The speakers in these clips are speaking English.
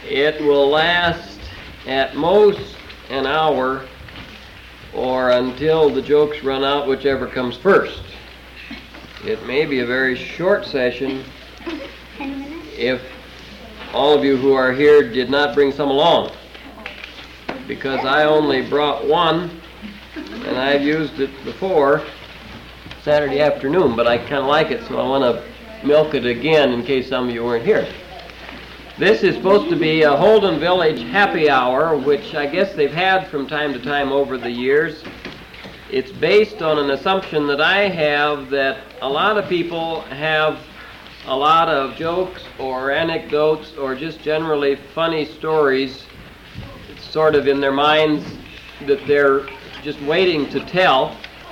It will last at most an hour or until the jokes run out, whichever comes first. It may be a very short session if all of you who are here did not bring some along, because I only brought one and I've used it before Saturday afternoon, but I kind of like it, so I want to milk it again in case some of you weren't here. This is supposed to be a Holden Village happy hour, which I guess they've had from time to time over the years. It's based on an assumption that I have that a lot of people have a lot of jokes or anecdotes or just generally funny stories sort of in their minds that they're just waiting to tell,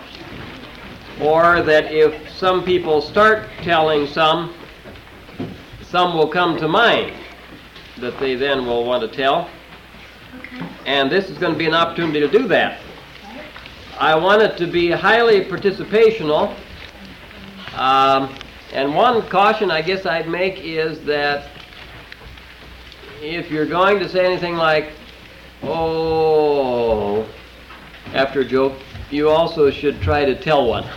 or that if some people start telling some will come to mind that they then will want to tell. And this is going to be an opportunity to do that. I want it to be highly participational. And one caution I guess I'd make is that if you're going to say anything like, "Oh," after a joke, you also should try to tell one.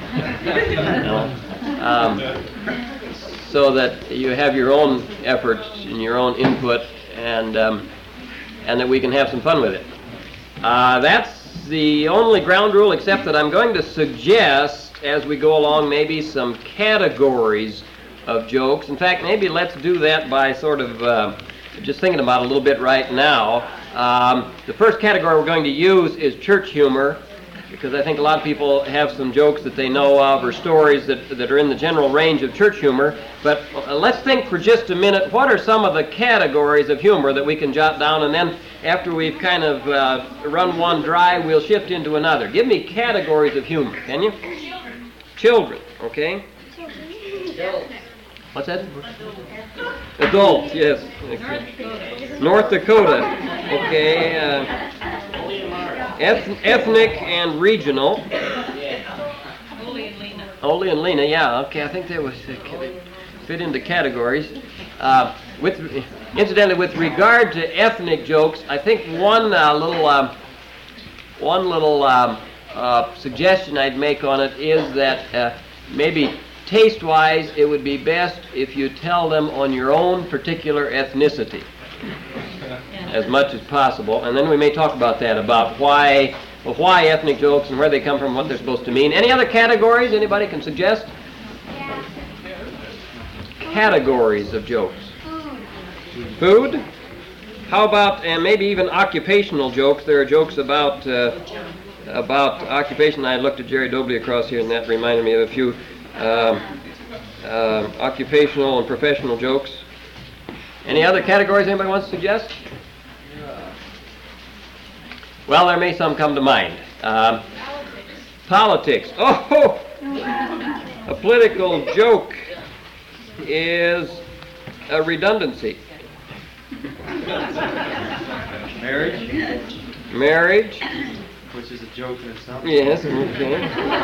So that you have your own efforts and your own input, and that we can have some fun with it. That's the only ground rule, except that I'm going to suggest as we go along maybe some categories of jokes. In fact, maybe let's do that by sort of just thinking about it a little bit right now. The first category we're going to use is church humor, because I think a lot of people have some jokes that they know of or stories that are in the general range of church humor. But let's think for just a minute, what are some of the categories of humor that we can jot down, and then after we've kind of run one dry, we'll shift into another. Give me categories of humor, can you? Children, okay? Adults. What's that? Adults, yes. Okay. North Dakota, okay. Ethnic and regional. Ole and Lena, yeah, okay. I think that was fit into categories. Incidentally, with regard to ethnic jokes, I think one little suggestion I'd make on it is that maybe taste-wise, it would be best if you tell them on your own particular ethnicity as much as possible, and then we may talk about that, about why ethnic jokes and where they come from, what they're supposed to mean. Any other categories anybody can suggest? Categories of jokes. Food? How about, and maybe even occupational jokes? There are jokes about occupation. I looked at Jerry Dobley across here, and that reminded me of a few occupational and professional jokes. Any other categories anybody wants to suggest? Well, there may some come to mind. Politics. Oh, a political joke is a redundancy. Marriage. Which is a joke in itself. Yes, okay.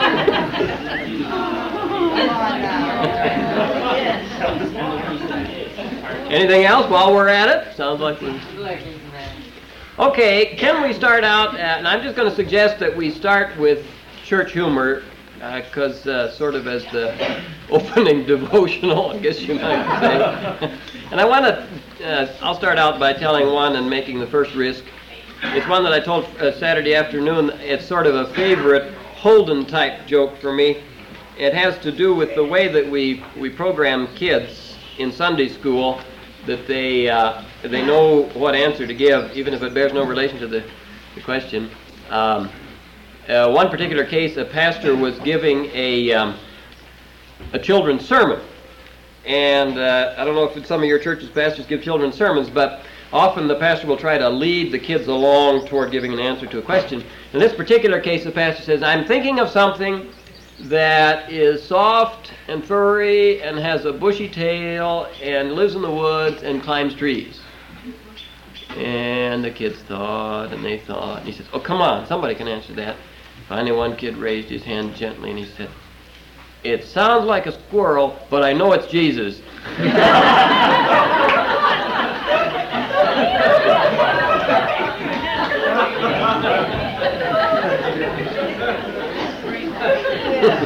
Anything else while we're at it? Sounds like we... Okay, can we start out, and I'm just going to suggest that we start with church humor, because sort of as the opening devotional, I guess you might say. And I want to, I'll start out by telling one and making the first risk. It's one that I told Saturday afternoon. It's sort of a favorite Holden-type joke for me. It has to do with the way that we program kids in Sunday school, that they know what answer to give, even if it bears no relation to the question. One particular case, a pastor was giving a children's sermon. And I don't know if some of your churches' pastors give children's sermons, but often the pastor will try to lead the kids along toward giving an answer to a question. In this particular case, the pastor says, "I'm thinking of something that is soft and furry and has a bushy tail and lives in the woods and climbs trees." And the kids thought and they thought. And he says, "Oh, come on, somebody can answer that." Finally, one kid raised his hand gently and he said, "It sounds like a squirrel, but I know it's Jesus."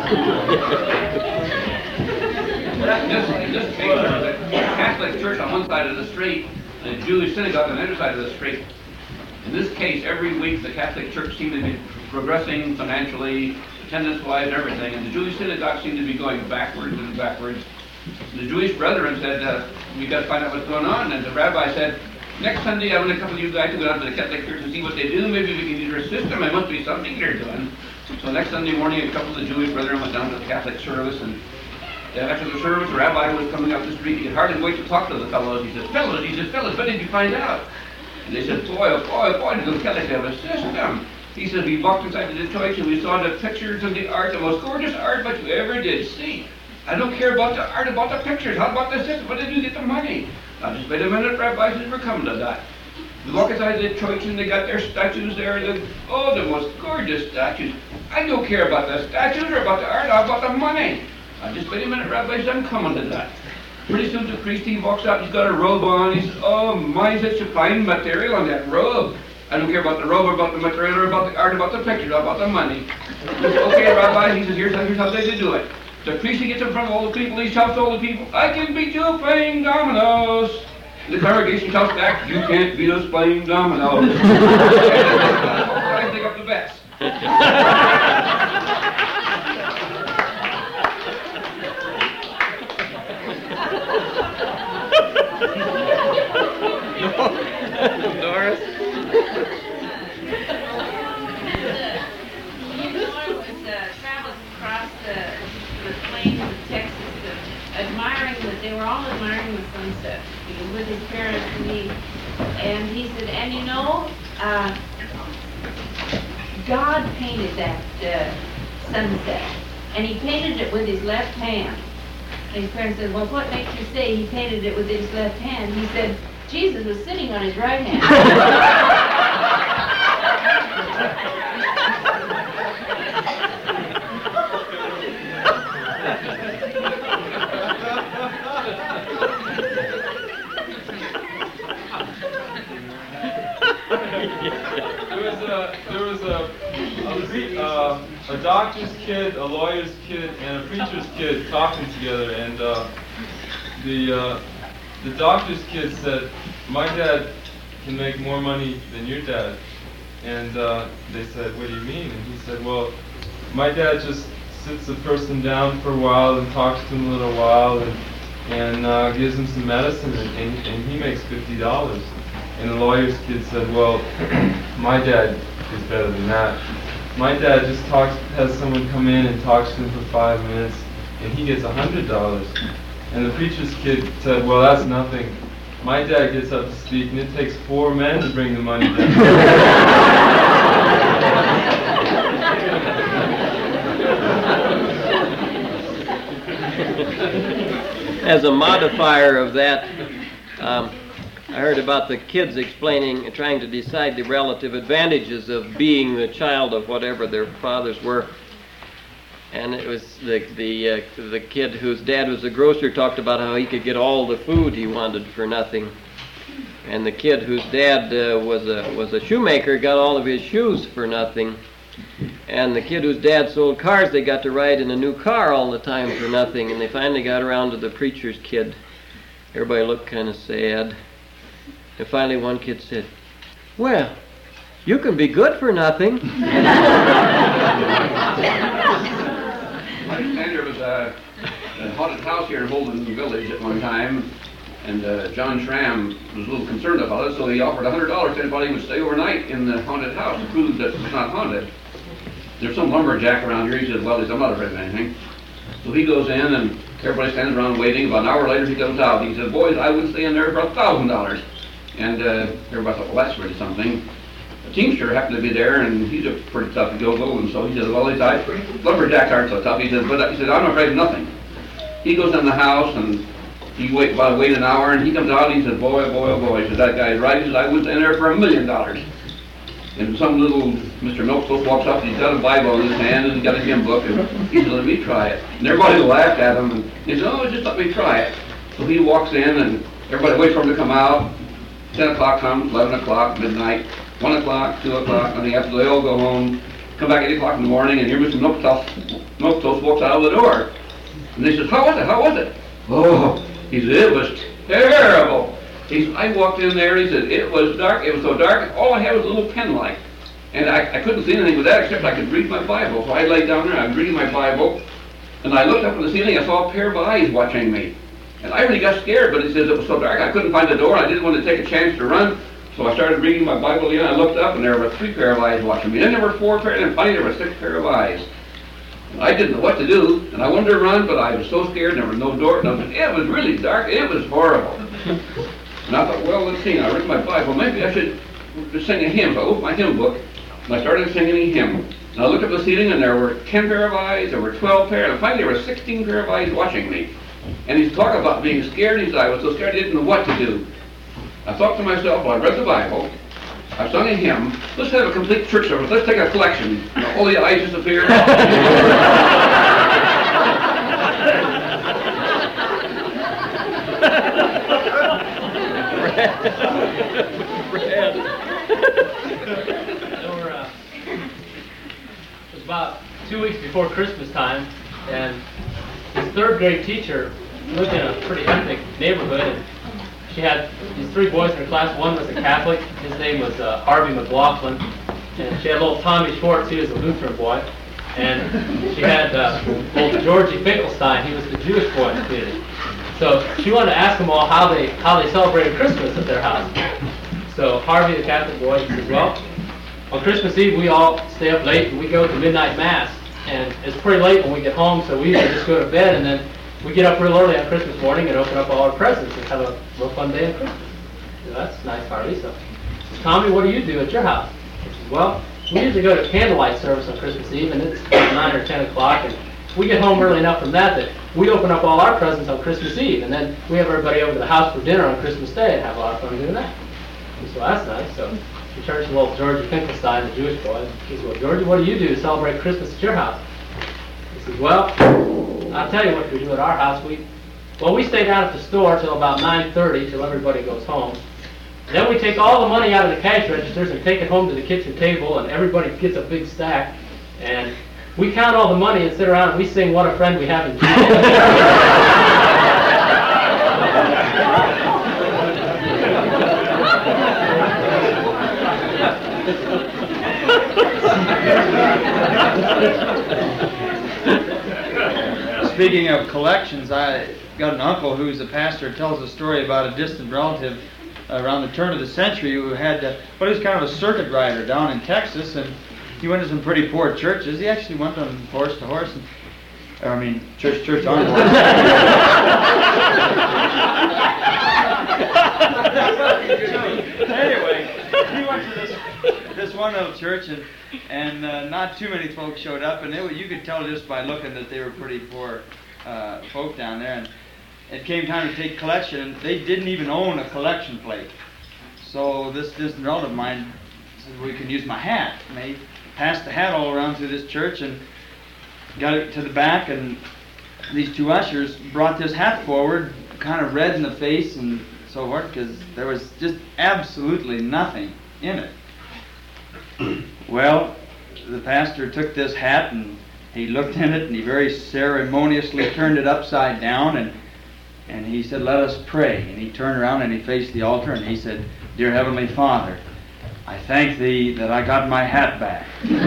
In this case, there's a Catholic church on one side of the street and a Jewish synagogue on the other side of the street. In this case, every week the Catholic church seemed to be progressing financially, attendance-wise, everything, and the Jewish synagogue seemed to be going backwards and backwards. The Jewish brethren said, we got to find out what's going on, and the rabbi said, next Sunday I want a couple of you guys to go down to the Catholic church and see what they do. Maybe we can use your system. There must be something they're doing. So next Sunday morning, a couple of the Jewish brethren went down to the Catholic service, and after the service, the rabbi was coming up the street. He could hardly wait to talk to the fellows. He said, fellows, what did you find out? And they said, boy, the Catholics have a system. He said, we walked inside the church and we saw the pictures of the art, the most gorgeous art that you ever did see. I don't care about the art, about the pictures. How about the system? Where did you get the money? Now just wait a minute, Rabbi says, we're coming to that. We walk inside the church and they got their statues there. The most gorgeous statues. I don't care about the statues or about the art, or about the money. Now just wait a minute, Rabbi says, I'm coming to that. Pretty soon the priest, he walks out, he's got a robe on. He says, oh my, such a fine material on that robe. I don't care about the robe, or about the material, or about the art, about the picture, or about the money. Okay, Rabbi, he says, here's how they do it. The priest, he gets in front of all the people, he shouts to all the people, I can beat you playing dominoes. The congregation shouts back, you can't beat us playing dominoes. I take up the bets. Doris? Traveling across the plains of Texas, they were all admiring the sunset with his parents and he said, and you know, God painted that sunset, and he painted it with his left hand. And his parents said, well, what makes you say he painted it with his left hand? He said, Jesus was sitting on his right hand. There was a doctor's kid, a lawyer's kid, and a preacher's kid talking together, and the doctor's kid said, my dad can make more money than your dad. And they said, what do you mean? And he said, well, my dad just sits the person down for a while and talks to him a little while and gives him some medicine, and he makes $50. And the lawyer's kid said, well, my dad is better than that. My dad just has someone come in and talks to him for 5 minutes, and he gets $100. And the preacher's kid said, well, that's nothing. My dad gets up to speak, and it takes 4 men to bring the money down. As a modifier of that, I heard about the kids trying to decide the relative advantages of being the child of whatever their fathers were. And it was the kid whose dad was a grocer talked about how he could get all the food he wanted for nothing. And the kid whose dad was a shoemaker got all of his shoes for nothing. And the kid whose dad sold cars, they got to ride in a new car all the time for nothing. And they finally got around to the preacher's kid. Everybody looked kind of sad. And finally one kid said, well, you can be good for nothing. There was a haunted house here in Holden Village at one time, and John Schramm was a little concerned about it, so he offered $100 to anybody who would stay overnight in the haunted house to prove that it's not haunted. There's some lumberjack around here. He says, well, I'm not afraid of anything. So he goes in, and everybody stands around waiting. About an hour later, he comes out. He says, boys, I would stay in there for $1,000. And everybody thought, well, that's really something. A teamster happened to be there, and he's a pretty tough go-go, and so he says, well, lumberjacks aren't so tough. He says, I'm afraid of nothing. He goes in the house, and he wait an hour, and he comes out, and he says, boy, he says, that guy's right. He says, I would stay in there for $1 million. And some little Mr. Milkspoke walks up, and he's got a Bible in his hand, and he's got a hymn book, and he says, let me try it. And everybody laughed at him, and he said, oh, just let me try it. So he walks in, and everybody waits for him to come out. 10 o'clock comes, 11 o'clock, midnight, 1 o'clock, 2 o'clock, nothing happens. They all go home, come back at 8 o'clock in the morning, and here Mr. Milkspoke Most those folks out of the door. And they said, how was it? How was it? Oh, he said, it was terrible. He said, I walked in there, he said, it was dark, it was so dark, all I had was a little pen light. And I couldn't see anything with that except I could read my Bible. So I laid down there, I was reading my Bible, and I looked up at the ceiling, I saw a pair of eyes watching me. And I really got scared, but he says it was so dark, I couldn't find the door, I didn't want to take a chance to run. So I started reading my Bible again, I looked up, and there were 3 pair of eyes watching me. Then there were 4 pair, and then finally there were 6 pair of eyes. And I didn't know what to do, and I wanted to run, but I was so scared, there was no door, nothing. It was really dark, it was horrible. And I thought, well, let's see, I read my Bible, maybe I should sing a hymn. So I opened my hymn book, and I started singing a hymn. And I looked up at the ceiling, and there were 10 pair of eyes, there were 12 pair, and finally there were 16 pair of eyes watching me. And he's talking about being scared. He said, I was so scared I didn't know what to do. I thought to myself, well, I read the Bible, I sung a hymn, let's have a complete church service, let's take a collection. And all the eyes disappeared. It was about 2 weeks before Christmas time, and his 3rd grade teacher lived in a pretty ethnic neighborhood, and she had these 3 boys in her class. One was a Catholic, his name was Harvey McLaughlin, and she had little Tommy Schwartz, he was a Lutheran boy, and she had old Georgie Finkelstein, he was the Jewish boy in the community. So she wanted to ask them all how they celebrated Christmas at their house. So Harvey, the Catholic boy, says, well, on Christmas Eve we all stay up late and we go to midnight mass. And it's pretty late when we get home, so we usually just go to bed, and then we get up real early on Christmas morning and open up all our presents and have a real fun day of Christmas. So that's nice, Harvey. So Tommy, what do you do at your house? He says, well, we usually go to candlelight service on Christmas Eve, and it's 9 or 10 o'clock, and we get home early enough from that we open up all our presents on Christmas Eve, and then we have everybody over to the house for dinner on Christmas Day and have a lot of fun doing that. And so that's nice. So he turns to little Georgie Finkelstein, the Jewish boy, and he says, well, Georgie, what do you do to celebrate Christmas at your house? He says, well, I'll tell you what we do at our house. We stay down at the store till about 9:30 till everybody goes home. Then we take all the money out of the cash registers and take it home to the kitchen table, and everybody gets a big stack. And we count all the money and sit around and we sing What a Friend We Have in Jesus. Speaking of collections, I got an uncle who's a pastor, tells a story about a distant relative around the turn of the century who had, he was kind of a circuit rider down in Texas, and he went to some pretty poor churches. He actually went on horse to horse, church on horse. Anyway, he went to this one little church, and not too many folks showed up, and you could tell just by looking that they were pretty poor folk down there. And it came time to take collection, and they didn't even own a collection plate. So this relative of mine said, well, you can use my hat. And they passed the hat all around through this church and got it to the back, and these 2 ushers brought this hat forward, kind of red in the face and so forth, because there was just absolutely nothing in it. Well, the pastor took this hat and he looked in it and he very ceremoniously turned it upside down, and he said, let us pray. And he turned around and he faced the altar and he said, Dear Heavenly Father, I thank Thee that I got my hat back.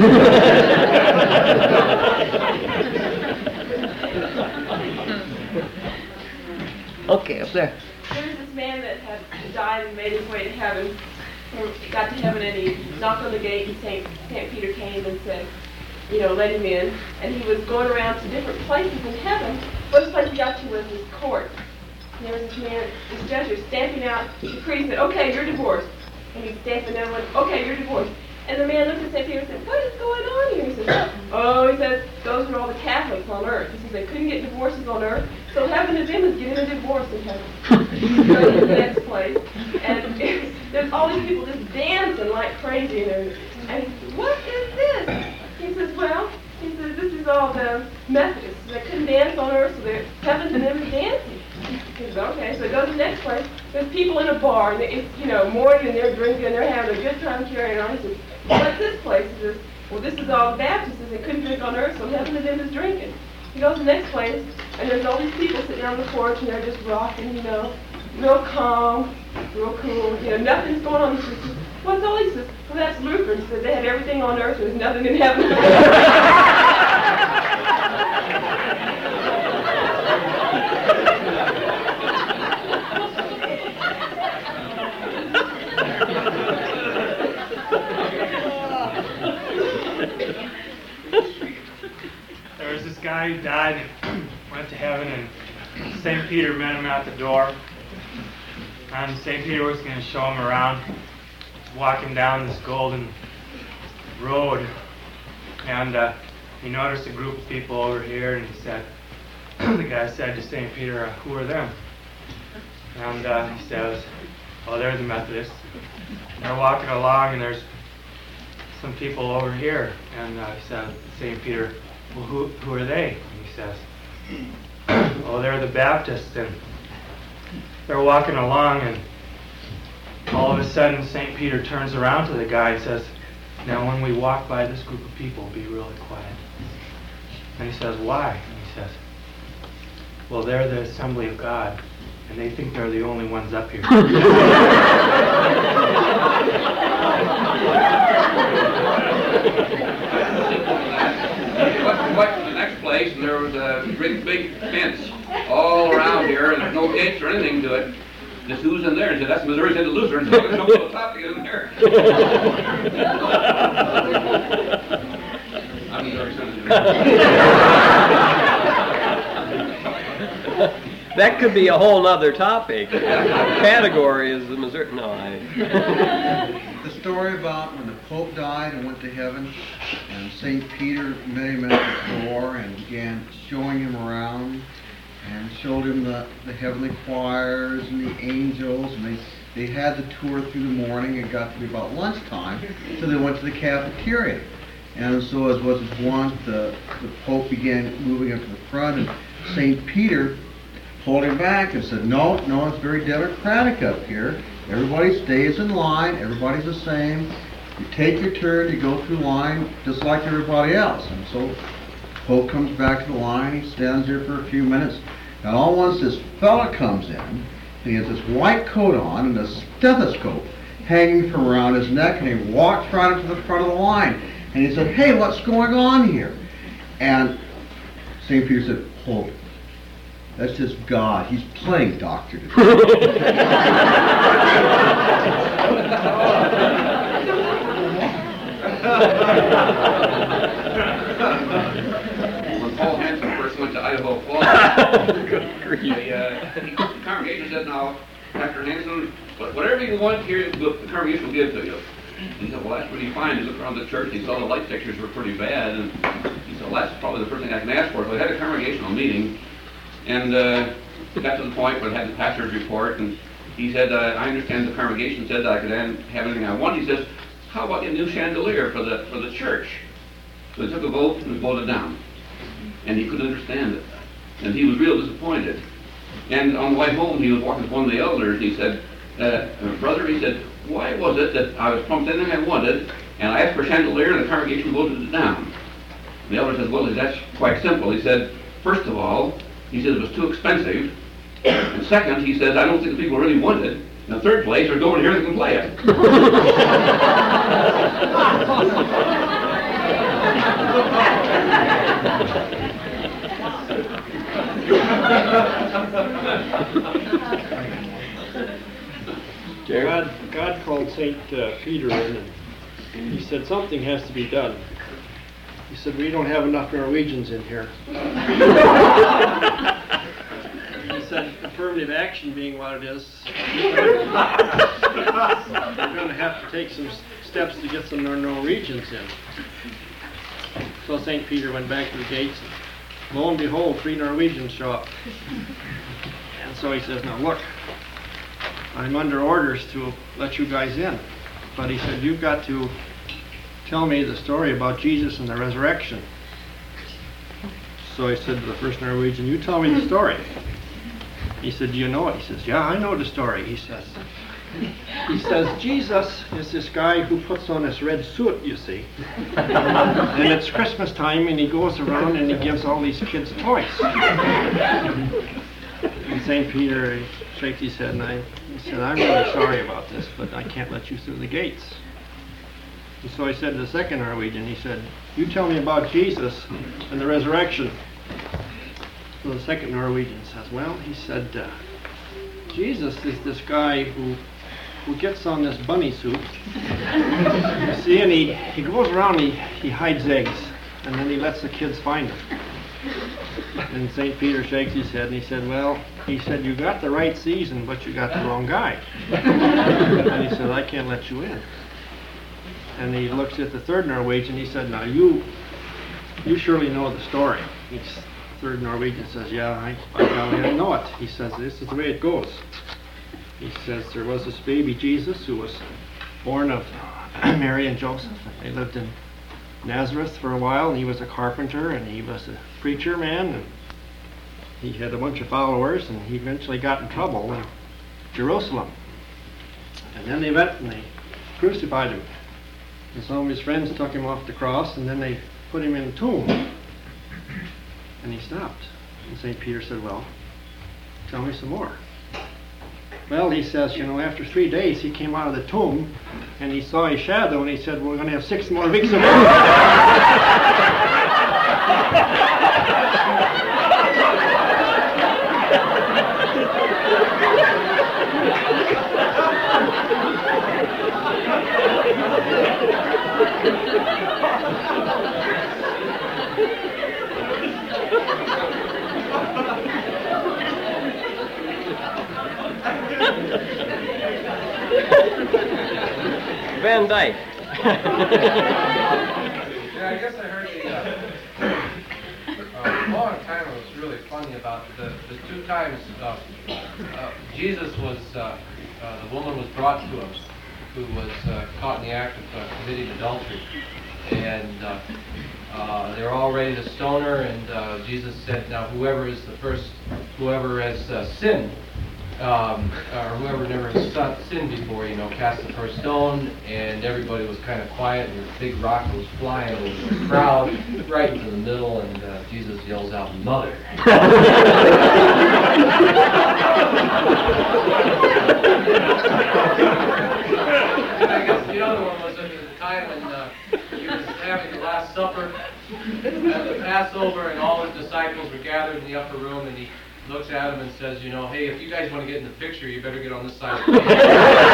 Okay, up there. There was this man that had died and made his way to heaven. He got to heaven and he knocked on the gate, and St. Peter came and said, let him in. And he was going around to different places in heaven. First place he got to was his court. And there was this man, this judge was stamping out the decree, said, okay, you're divorced. And he'd stamp another one, okay, you're divorced. And the man looked at St. Peter and said, what is going on here? He says, he says, those are all the Catholics on earth. He says, they couldn't get divorces on earth, so heaven to them is getting a divorce in heaven. So to the next place. And there's all these people just dancing like crazy. And he says, what is this? He says, this is all the Methodists. They couldn't dance on earth, so heaven to them is dancing. He says, okay, so go to the next place. There's people in a bar, and it's, morning, and they're drinking, and they're having a good time carrying on. He says, what's this place? He says, well, this is all Baptists, they couldn't drink on earth, so heaven to them is drinking. He goes to the next place, and there's all these people sitting on the porch, and they're just rocking, real calm, real cool, nothing's going on. He says, what's all? He says, well, that's Lutheran. He said, they have everything on earth, there's nothing in heaven. There was this guy who died, went to heaven, and St. Peter met him at the door. And St. Peter was going to show him around, walking down this golden road. And he noticed a group of people over here, and he said, the guy said to St. Peter, who are them? And he says, oh, they're the Methodists. And they're walking along, and there's some people over here. And he said, St. Peter, well, who are they? And he says, oh, they're the Baptists. And they're walking along, and all of a sudden St. Peter turns around to the guy and says, now when we walk by this group of people, be really quiet. And he says, why? And he says, well, they're the Assembly of God, and they think they're the only ones up here. Went to the next place, and there was a big fence all around here, and there's no gates or anything to it. Just who's in there? And said, that's Missouri Synod Lutherans. So there's no to the top to get in there. I'm Missouri Synod. That could be a whole nother topic. Category is the Missouri. No, The story about when the Pope died and went to heaven, and St. Peter met him at the door and began showing him around, and showed him the heavenly choirs and the angels, and they had the tour through the morning. It got to be about lunchtime, so they went to the cafeteria. And so, as was his wont, the Pope began moving up to the front, and St. Peter pulled him back and said, no, it's very democratic up here. Everybody stays in line, everybody's the same. You take your turn, you go through line just like everybody else. And so Pope comes back to the line, he stands there for a few minutes, and all at once this fella comes in, and he has this white coat on and a stethoscope hanging from around his neck, and he walks right up to the front of the line, and he said, hey, what's going on here? And St. Peter said, hold it. That's just God. He's playing doctor today. When Paul Hansen first went to Idaho Falls, the congregation said, now, Dr. Hansen, whatever you want here, the congregation will give to you. And he said, well, that's pretty fine. He looked around the church, and he saw the light fixtures were pretty bad, and he said, well, that's probably the first thing I can ask for. So we had a congregational meeting, and got to the point where it had the pastor's report, and he said, I understand the congregation said that I could have anything I want. He says, how about a new chandelier for the church? So he took a vote, and it was voted down. And he couldn't understand it. And he was real disappointed. And on the way home, he was walking with one of the elders, and he said, brother, he said, why was it that I was promised anything I wanted, and I asked for a chandelier, and the congregation voted it down? And the elder says, well, that's quite simple. He said, first of all, he said it was too expensive. And second, he says, I don't think the people really want it. In the third place, there's nobody here that can play it. God called St. Peter in, and he said, something has to be done. He said, we don't have enough Norwegians in here. He said, affirmative action being what it is, we're going to have to take some steps to get some Norwegians in. So St. Peter went back to the gates, and lo and behold, 3 Norwegians show up. And so he says, now look, I'm under orders to let you guys in. But he said, you've got to tell me the story about Jesus and the resurrection. So I said to the first Norwegian, you tell me the story. He said, do you know it? He says, yeah, I know the story. He says, He says, Jesus is this guy who puts on this red suit, you see. And it's Christmas time, and he goes around and he gives all these kids toys. And St. Peter shakes his head, and he said, I'm really sorry about this, but I can't let you through the gates. And so he said to the second Norwegian, he said, you tell me about Jesus and the resurrection. So the second Norwegian says, well, he said, Jesus is this guy who gets on this bunny suit. You see, and he goes around, he hides eggs, and then he lets the kids find them. And St. Peter shakes his head and he said, well, he said, you got the right season, but you got the wrong guy. And he said, I can't let you in. And he looks at the third Norwegian, he said, now you surely know the story. The third Norwegian says, yeah, I know it. He says, this is the way it goes. He says, there was this baby Jesus who was born of Mary and Joseph. They lived in Nazareth for a while, and he was a carpenter, and he was a preacher man, and he had a bunch of followers, and he eventually got in trouble in Jerusalem. And then they went and they crucified him. And some of his friends took him off the cross, and then they put him in a tomb. And he stopped. And St. Peter said, well, tell me some more. Well, he says, after 3 days he came out of the tomb and he saw his shadow and he said, we're going to have 6 more weeks of work. Van Dyke. Yeah, I guess I heard a long time it was really funny about the 2 times Jesus was, the woman was brought to him who was caught in the act of committing adultery. And they were all ready to stone her, and Jesus said, now whoever has sinned, or whoever never has sinned before, cast the first stone, and everybody was kind of quiet, and this big rock was flying over the crowd, right into the middle, and Jesus yells out, "Mother!" I guess the other one was at the time when he was having the Last Supper at the Passover, and all his disciples were gathered in the upper room, and he looks at them and says, hey, if you guys want to get in the picture, you better get on this side of the table.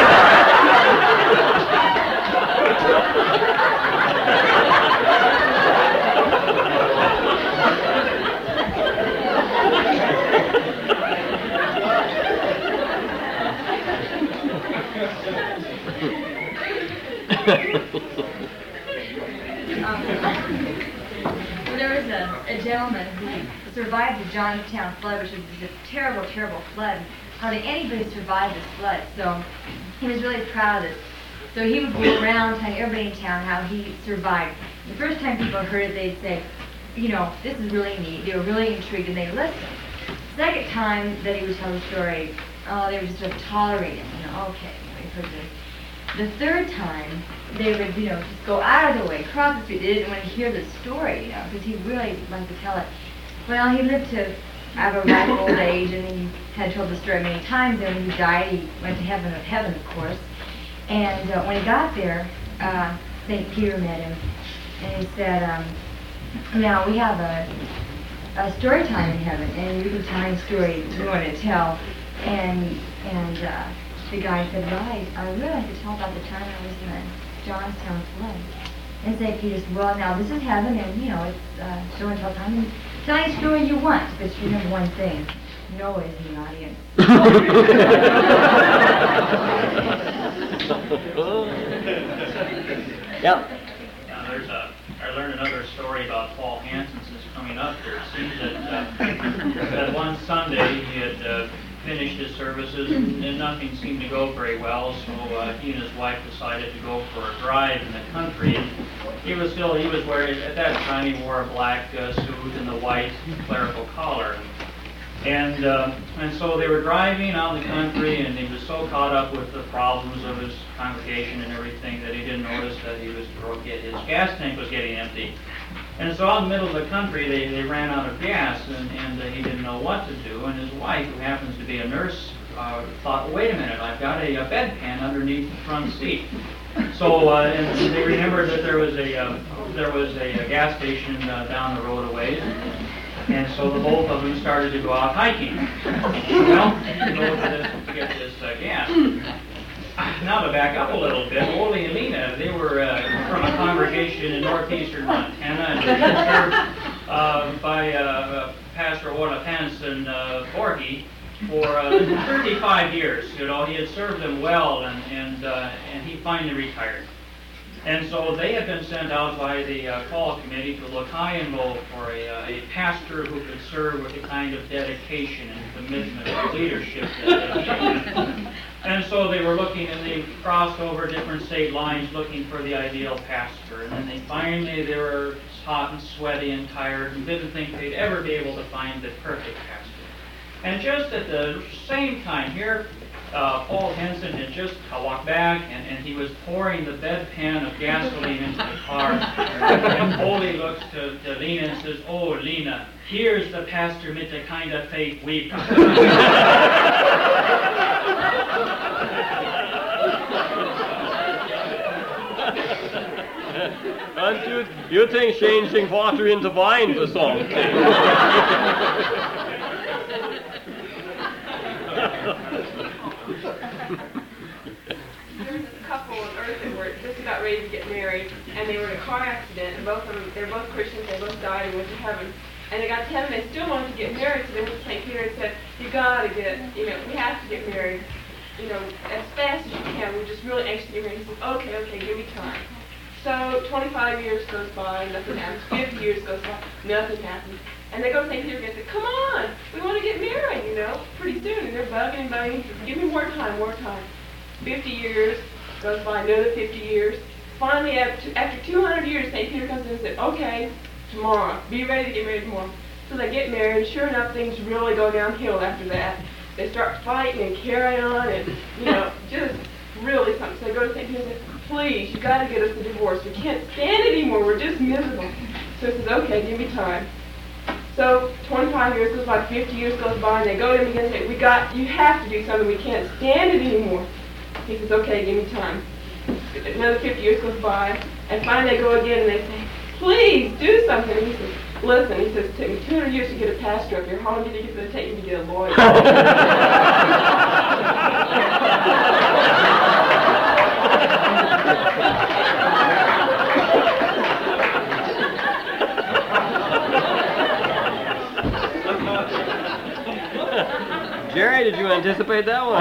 There was a gentleman who survived the Johnstown flood, which was a terrible, terrible flood. Hardly anybody survived this flood, so he was really proud of this. So he would go around telling everybody in town how he survived. The first time people heard it, they'd say, this is really neat. They were really intrigued, and they listened. The second time that he would tell the story, they would just sort of tolerate him. Okay, you've heard this. The third time, they would, just go out of the way, cross the street. They didn't want to hear the story, because he really liked to tell it. Well, he lived to have a ripe old age, and he had told the story many times, and when he died, he went to heaven, of course. And when he got there, St. Peter met him, and he said, now we have a story time in heaven, and you can tell any story you want to tell. And the guy said, well, I really like to tell about the time I was in the Johnstown flood. And St. Peter said, well, now this is heaven, and it's show and tell time. Tell any story you want, but remember one thing: Noah is in the audience. Yeah. I learned another story about Paul Hansen since coming up here. It seems that one Sunday he had finished his services and nothing seemed to go very well, so he and his wife decided to go for a drive in the country. And he was wearing, at that time he wore a black suit and the white clerical collar. And so they were driving out in the country, and he was so caught up with the problems of his congregation and everything that he didn't notice that his gas tank was getting empty. And so out in the middle of the country, they ran out of gas, and he didn't know what to do. And his wife, who happens to be a nurse, thought, wait a minute, I've got a bedpan underneath the front seat. So and they remembered that there was a gas station down the road a ways. And so the both of them started to go out hiking. Well, to get this gas. Now to back up a little bit, Ole and Lena, they were from a congregation in northeastern Montana, and they were served by Pastor Orla Hansen Borge for 35 years. You know, he had served them well, and he finally retired. And so they had been sent out by the call committee to look high and low for a pastor who could serve with the kind of dedication and commitment and leadership that they needed. And so they were looking, and they crossed over different state lines looking for the ideal pastor. And then they were hot and sweaty and tired and didn't think they'd ever be able to find the perfect pastor. And just at the same time here, Paul Henson had just walked back, and he was pouring the bedpan of gasoline into the car. And Ole looks to Lena and says, "Oh, Lena, here's the pastor with the kind of faith we've got." And you think changing water into wine for something? There was a couple on Earth that were just about ready to get married, and they were in a car accident, and both of them, they're both Christians, they both died and went to heaven. And they got to heaven, they still wanted to get married, so they went to St. Peter and said, we have to get married, as fast as you can. We're just really anxious to get married. He says, okay, give me time. So 25 years goes by, nothing happens. 50 years goes by, nothing happens. And they go to St. Peter and say, come on, we want to get married, pretty soon. And they're bugging, give me more time. 50 years goes by, another 50 years. Finally, after 200 years, St. Peter comes in and says, okay, tomorrow, be ready to get married tomorrow. So they get married, and sure enough, things really go downhill after that. They start fighting and carrying on, and, just really something. So they go to St. Peter and say, please, you got to get us a divorce. We can't stand it anymore. We're just miserable. So he says, okay, give me time. So 25 years goes by, 50 years goes by, and they go to him again and say, you have to do something. We can't stand it anymore. He says, okay, give me time. Another 50 years goes by, and finally they go again and they say, please, do something. And he says, listen, he says, it took me 200 years to get a pastor up here. How long do you think it's going to take me to get a lawyer? Jerry, did you anticipate that one?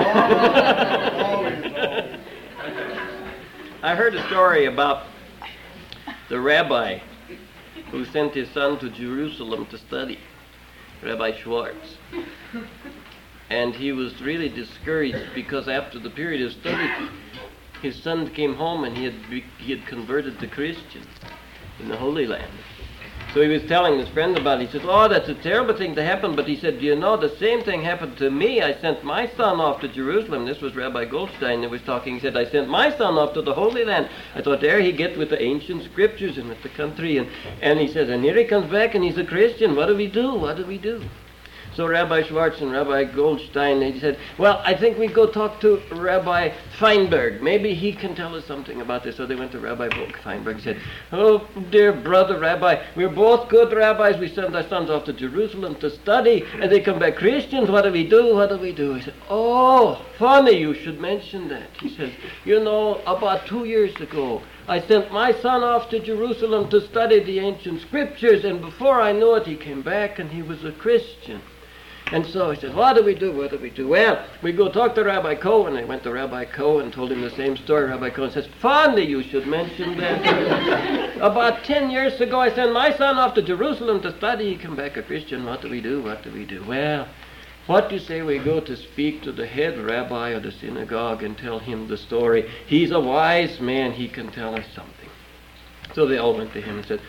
I heard a story about the rabbi who sent his son to Jerusalem to study, Rabbi Schwartz. And he was really discouraged because after the period of study, his son came home and he had converted to Christian in the Holy Land. So he was telling his friend about it. He said, oh, that's a terrible thing to happen. But he said, do you know, the same thing happened to me. I sent my son off to Jerusalem. This was Rabbi Goldstein that was talking. He said, I sent my son off to the Holy Land. I thought, there he get with the ancient scriptures and with the country. And he said, and here he comes back and he's a Christian. What do we do? What do we do? So Rabbi Schwartz and Rabbi Goldstein, they said, well, I think we go talk to Rabbi Feinberg. Maybe he can tell us something about this. So they went to Rabbi Feinberg and said, oh, dear brother Rabbi, we're both good rabbis. We send our sons off to Jerusalem to study, and they come back Christians. What do we do? What do we do? He said, oh, funny you should mention that. He says, you know, about 2 years ago, I sent my son off to Jerusalem to study the ancient scriptures, and before I knew it, he came back and he was a Christian. And so he said, what do we do? What do we do? Well, we go talk to Rabbi Cohen. I went to Rabbi Cohen and told him the same story. Rabbi Cohen says, funny you should mention that. About 10 years ago, I sent my son off to Jerusalem to study. He came back a Christian. What do we do? What do we do? Well, what do you say we go to speak to the head rabbi of the synagogue and tell him the story? He's a wise man. He can tell us something. So they all went to him and said,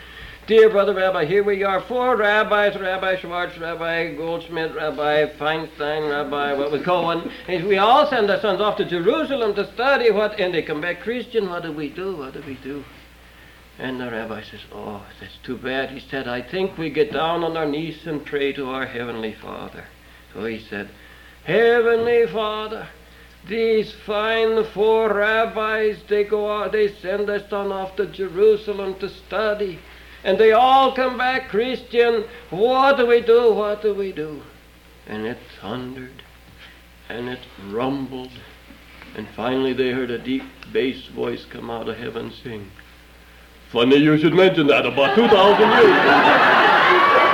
Dear Brother Rabbi, here we are, 4 rabbis, Rabbi Schwartz, Rabbi Goldschmidt, Rabbi Feinstein, Rabbi Cohen. And we all send our sons off to Jerusalem to study and they come back Christian. What do we do? What do we do? And the rabbi says, oh, that's too bad. He said, I think we get down on our knees and pray to our Heavenly Father. So he said, Heavenly Father, these fine 4 rabbis, they go out, they send their son off to Jerusalem to study. And they all come back Christian. What do we do? What do we do? And it thundered, and it rumbled, and finally they heard a deep bass voice come out of heaven sing, funny you should mention that, about 2,000 years.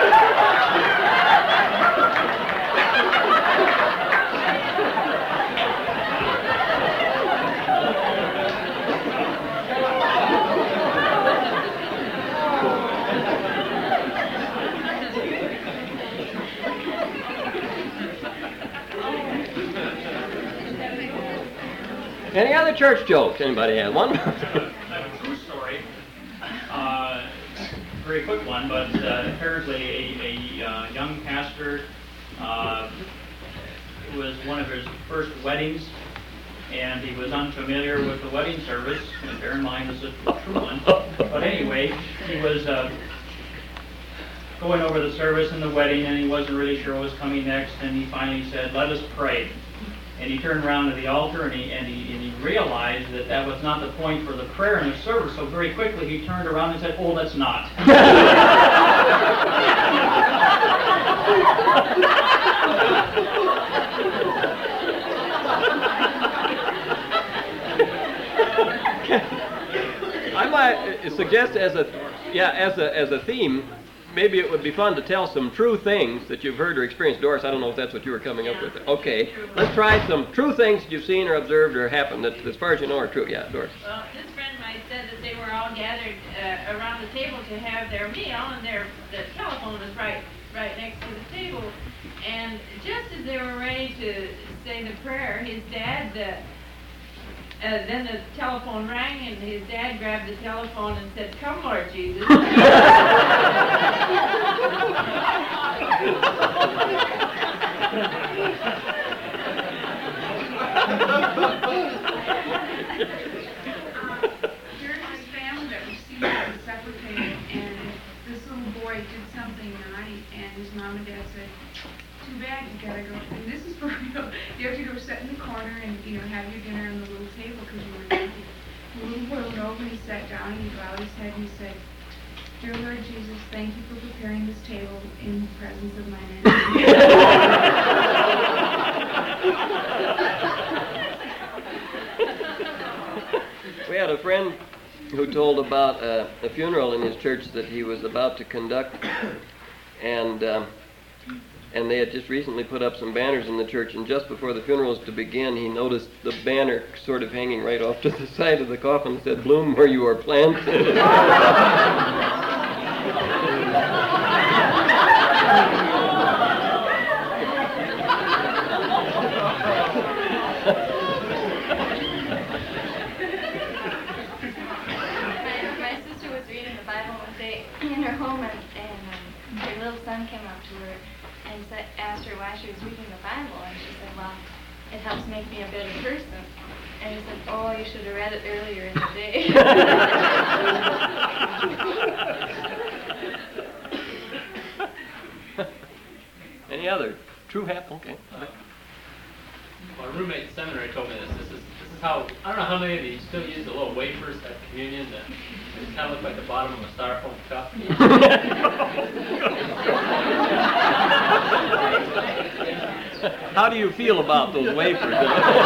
Any other church jokes? Anybody have one? True story. Very quick one, but apparently a young pastor, it was one of his first weddings, and he was unfamiliar with the wedding service. And bear in mind, this is a true one. But anyway, he was going over the service and the wedding, and he wasn't really sure what was coming next. And he finally said, "Let us pray." And he turned around to the altar, and he realized that that was not the point for the prayer in the service. So very quickly he turned around and said, "Oh, let's not." I might suggest as a theme, maybe it would be fun to tell some true things that you've heard or experienced. Doris, I don't know if that's what you were coming up with. Okay, let's try some true things that you've seen or observed or happened that, as far as you know, are true. Yeah, Doris. Well, this friend of mine said that they were all gathered around the table to have their meal, and the telephone was right next to the table. And just as they were ready to say the prayer, his dad, then the telephone rang, and his dad grabbed the telephone and said, "Come, Lord Jesus." There's this family that was seated at the supper table, and this little boy did something naughty, and his mom and dad said, "Too bad, you gotta go." And this is for real. You have to go sit in the corner and have your dinner on the little table because you were naughty. The little boy went over and he sat down and he bowed his head and he said, "Dear Lord Jesus, thank you for preparing this table in the presence of my enemies." We had a friend who told about a funeral in his church that he was about to conduct, and they had just recently put up some banners in the church, and just before the funeral was to begin, he noticed the banner sort of hanging right off to the side of the coffin that said, "Bloom where you are planted." My sister was reading the Bible one day in her home, and her little son came up to her and asked her why she was reading the Bible, and she said, "Well, it helps make me a better person." And he said, "Oh, you should have read it earlier in the day." Any other true happen? Okay. My roommate in seminary told me this. This is how, I don't know how many of you still use the little wafers at communion that kind of look like the bottom of a styrofoam cup. How do you feel about those wafers?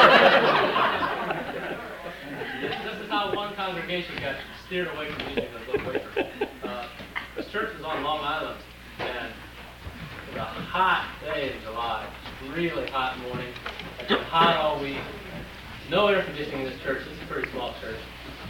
This is how one congregation got steered away from using those little wafers. This church was on Long Island, and it was a hot day in July, really hot morning. It's been hot all week. No air conditioning in this church. This is a pretty small church.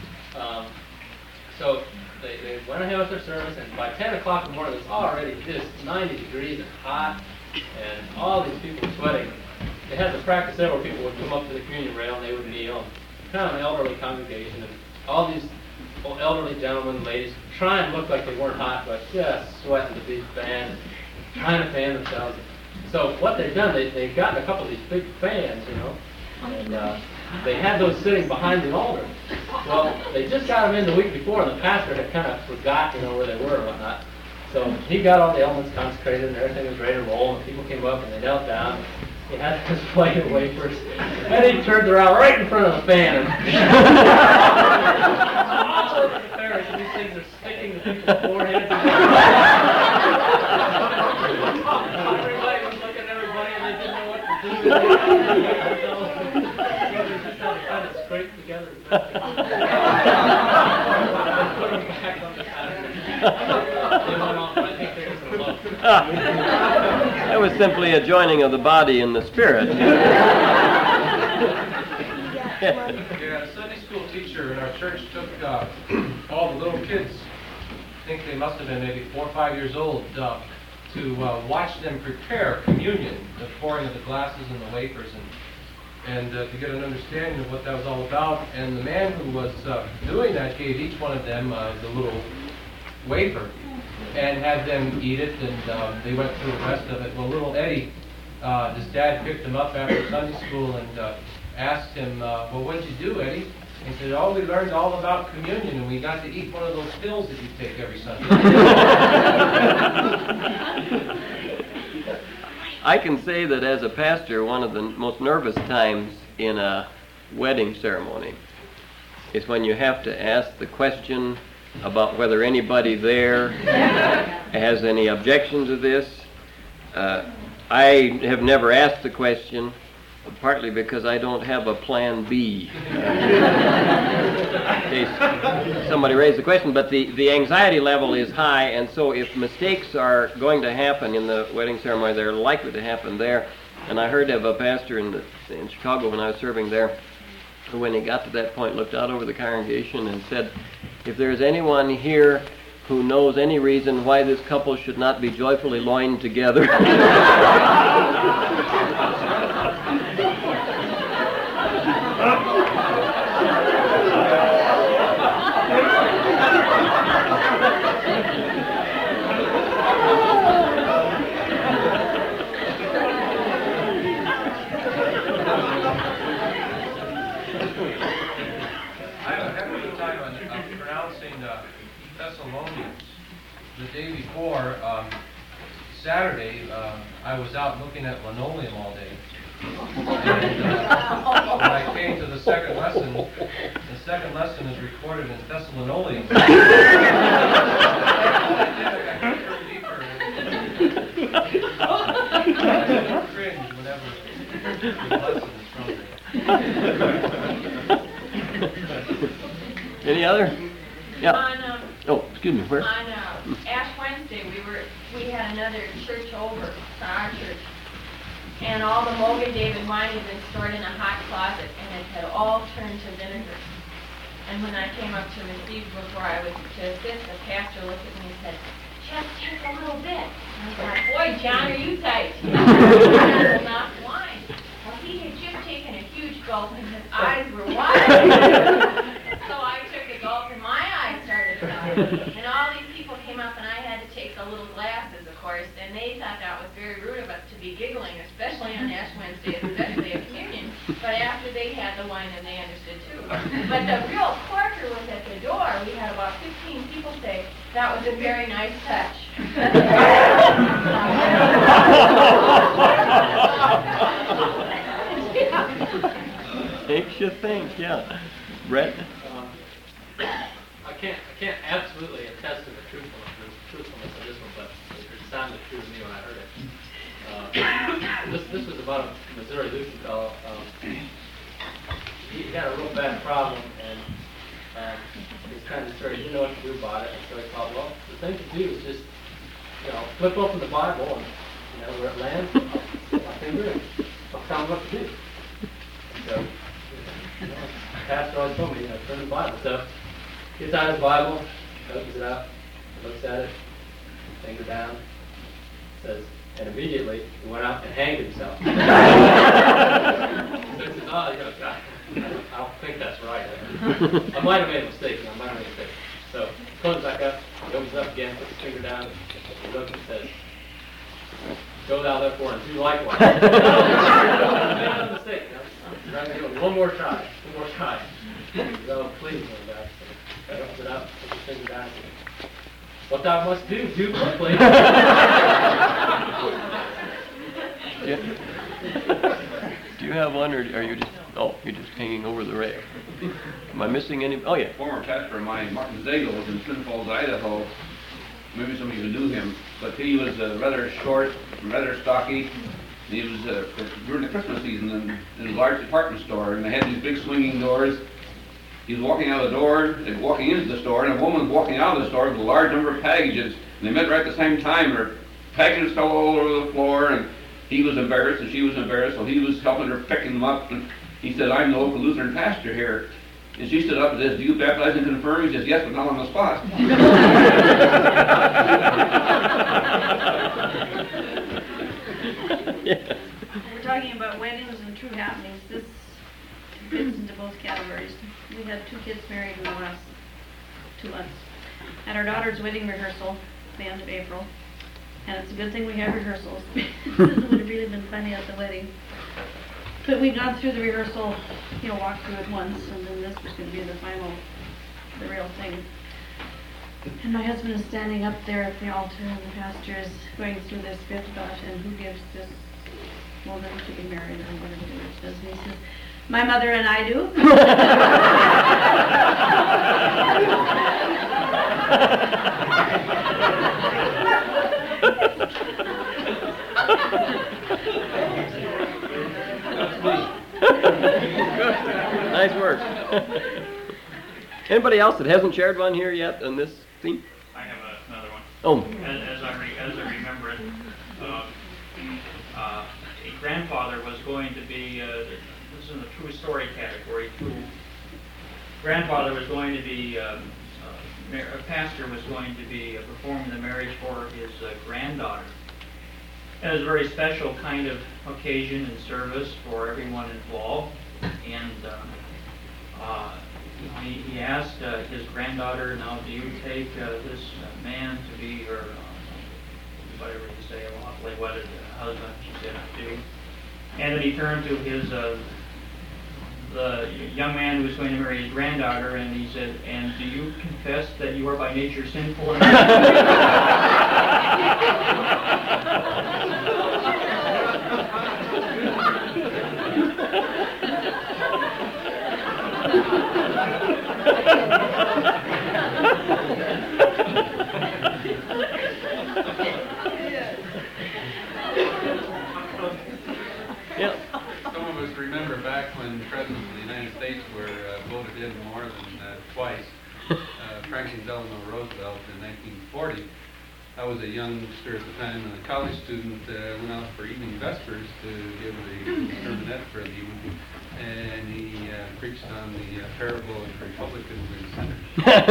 So they went ahead with their service, and by 10 o'clock in the morning, it was already just 90 degrees and hot, and all these people were sweating. They had to practice. Several people would come up to the communion rail, and they would kneel. Kind of an elderly congregation, and all these elderly gentlemen, ladies, try and look like they weren't hot, but just sweating to beat the fan, trying to fan themselves. So what they've done, they've gotten a couple of these big fans, and they had those sitting behind the altar. Well, they just got them in the week before, and the pastor had kind of forgot, where they were and whatnot. So he got all the elements consecrated, and everything was ready to roll, and people came up and they knelt down. He had his plate of wafers, and he turned around right in front of the fan. All over the parish, and these things are sticking to people's foreheads. Everybody was looking at everybody, and they didn't know what to do. They just had to kind of scrape together. Put them back on the pattern. They went off, I think they was in love. That was simply a joining of the body and the spirit. Yeah, a Sunday school teacher in our church took all the little kids, I think they must have been maybe 4 or 5 years old, to watch them prepare communion, the pouring of the glasses and the wafers, and to get an understanding of what that was all about. And the man who was doing that gave each one of them the little wafer and had them eat it, and they went through the rest of it. Well, little Eddie, his dad picked him up after Sunday school and asked him, well, what did you do, Eddie? He said, oh, we learned all about communion, and we got to eat one of those pills that you take every Sunday. I can say that as a pastor, one of the most nervous times in a wedding ceremony is when you have to ask the question about whether anybody there has any objection to this. I have never asked the question, partly because I don't have a plan B in case somebody raised the question, but the anxiety level is high, and so if mistakes are going to happen in the wedding ceremony, they're likely to happen there. And I heard of a pastor in Chicago when I was serving there, who when he got to that point looked out over the congregation and said, if there's anyone here who knows any reason why this couple should not be joyfully loined together. The day before, Saturday, I was out looking at linoleum all day. And when I came to the second lesson is recorded in Thessalonians. I cringe whenever the lesson is from there. Any other? Yeah. Oh, excuse me, where? On Ash Wednesday, we had another church over to our church, and all the Mogan David wine had been stored in a hot closet, and it had all turned to vinegar. And when I came up to receive before I was to assist, the pastor looked at me and said, "Just take a little bit." And I thought, "Boy, John, are you tight?" Not wine. Well, he had just taken a huge gulp, and his eyes were wide. So I took a gulp, and my eyes started to water. And all these people came up, and I had to take the little glasses, of course, and they thought that was very rude of us to be giggling, especially on Ash Wednesday, especially at communion. But after they had the wine, and they understood too. But the real corker was at the door. We had about 15 people say, "That was a very nice touch." Makes you think, yeah. Brett? I can't absolutely attest to the truthfulness of this one, but it sounded true to me when I heard it. This was about a Missouri Lutheran fellow. He had a real bad problem, and he's kind of he didn't know what to do about it, and so he thought, well, the thing to do is just, flip open the Bible, and where it lands, I'll finger it. I'll tell him what to do. So, the pastor always told me, turn the Bible. So, gets out his Bible, opens it up, looks at it, finger down, says, and immediately he went out and hanged himself. He says, "Oh, I don't think that's right. I might have made a mistake. So he closes back up, he opens up again, puts his finger down, he looks and says, "Go thou therefore and do likewise." I made a mistake. One more try. So please, God. So he opens it up, puts his finger down. What thou must do quickly. Do you have one, or are you just? Oh, you're just hanging over the rail. Am I missing any? Oh yeah. Former pastor of mine, Martin Zagel, was in Twin Falls, Idaho. Maybe some of you knew him, but he was rather short, rather stocky. He was during the Christmas season in a large department store, and they had these big swinging doors. He was walking out of the door and walking into the store, and a woman was walking out of the store with a large number of packages. And they met right at the same time. Her packages fell all over the floor, and he was embarrassed, and she was embarrassed, so he was helping her picking them up. And he said, "I'm the local Lutheran pastor here." And she stood up and says, "Do you baptize and confirm?" He says, "Yes, but not on the spot." We're talking about weddings and true happenings. This fits into both categories. We had 2 kids married in the last 2 months. At our daughter's wedding rehearsal, the end of April. And it's a good thing we have rehearsals. It would have really been funny at the wedding. But we got through the rehearsal, walked through it once, and then this was going to be the final, the real thing. And my husband is standing up there at the altar, and the pastor is going through this bit about, and who gives this woman to be married, or whatever it says. And he says, "My mother and I do." Nice work. Anybody else that hasn't shared one here yet on this theme? I have another one. Oh. As I remember it, a grandfather was going to be, this is in the true story category, grandfather was going to be, a pastor was going to be performing the marriage for his granddaughter. It was a very special kind of occasion and service for everyone involved. And he asked his granddaughter, "Now, do you take this man to be your, whatever you say, lawfully wedded husband?" She said, "I do." And then he turned to his the young man who was going to marry his granddaughter, and he said, "And do you confess that you are by nature sinful?" Some of us remember back when presidents of the United States were voted in more than twice. Franklin Delano Roosevelt in 1940. I was a youngster at the time, and a college student went out for evening vespers to give the sermonette for the evening, and he preached on the parable of Republicans and sinners.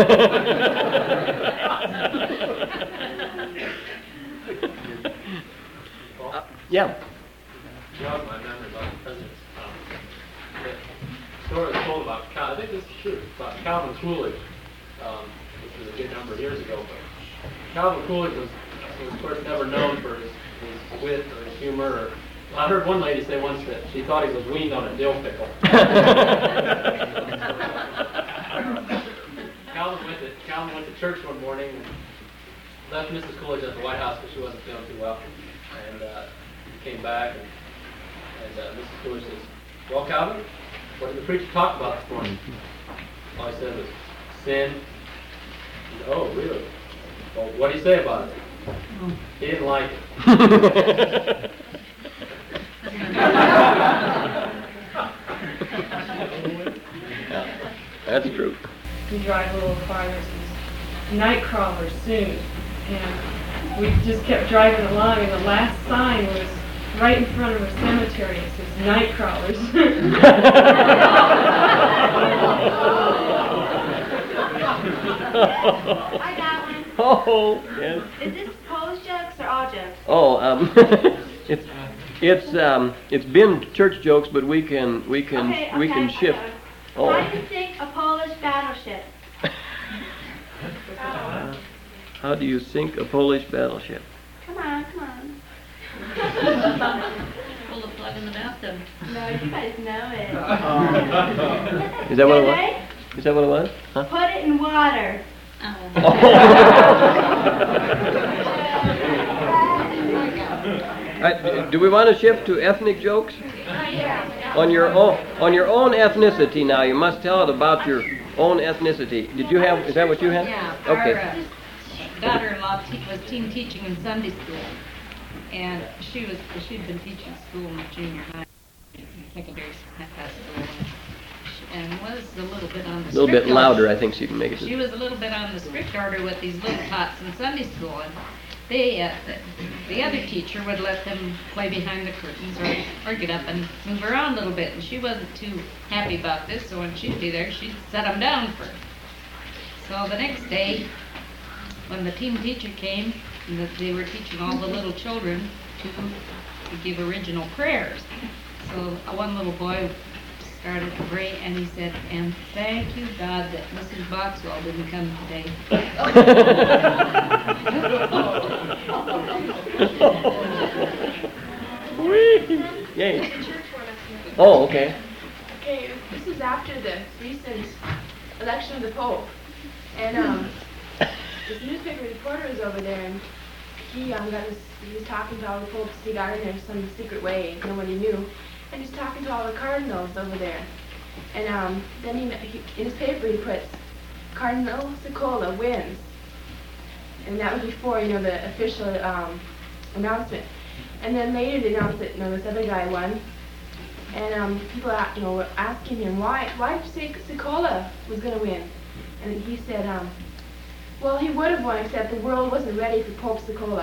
Yeah. Jog my memory about the presidents. The story was told about, I think this is true, about Calvin Coolidge, which was a good number of years ago. But Calvin Coolidge was of course never known for his wit or his humor. I heard one lady say once that she thought he was weaned on a dill pickle. Calvin went to church one morning and left Mrs. Coolidge at the White House because she wasn't feeling too well. And he came back and Mrs. Coolidge says, "Well, Calvin, what did the preacher talk about this morning?" All he said was, "Sin." Said, "Oh, really? Well, what did he say about it?" "He didn't like it." That's true. We drive a little farther, it says, "Night crawlers soon." And we just kept driving along, and the last sign was right in front of a cemetery. It says, "Night crawlers." I got one. Oh, yes. Is this pose jokes or all jokes? Oh, it's been church jokes, but we can Okay, shift. Oh. How do you sink a Polish battleship? How do you sink a Polish battleship? Come on, come on. Pull the plug in the bathtub. No, you guys know it. Is that what it was? Did Is that what it was? Huh? Put it in water. Do we want to shift to ethnic jokes? On your own ethnicity now, you must tell it about your own ethnicity. Did you have, is that what you had? Yeah. Okay. Our daughter-in-law was team teaching in Sunday school, and she'd been teaching school in junior high, secondary school, and was a little bit on the A little bit strict louder, order. I think, so you can make it. She was a little bit on the strict order with these little tots in Sunday school, and they, the other teacher would let them play behind the curtains or get up and move around a little bit, and she wasn't too happy about this, so when she'd be there, she'd set them down first. So the next day, when the team teacher came, and that they were teaching all the little children to give original prayers. So one little boy started to pray, and he said, "And thank you, God, that Mrs. Boxwell didn't come today." Yay. Oh, okay. Okay, this is after the recent election of the Pope. And this newspaper reporter was over there, and he was talking to all the popes. He got in there some secret way, nobody knew. And he's talking to all the cardinals over there. And then he in his paper he puts, Cardinal Sikola wins. And that was before, the official announcement. And then later they announced that, this other guy won. And people, were asking him why did you say Sikola was going to win? And he said, well, he would have won, except the world wasn't ready for Pope Sikola.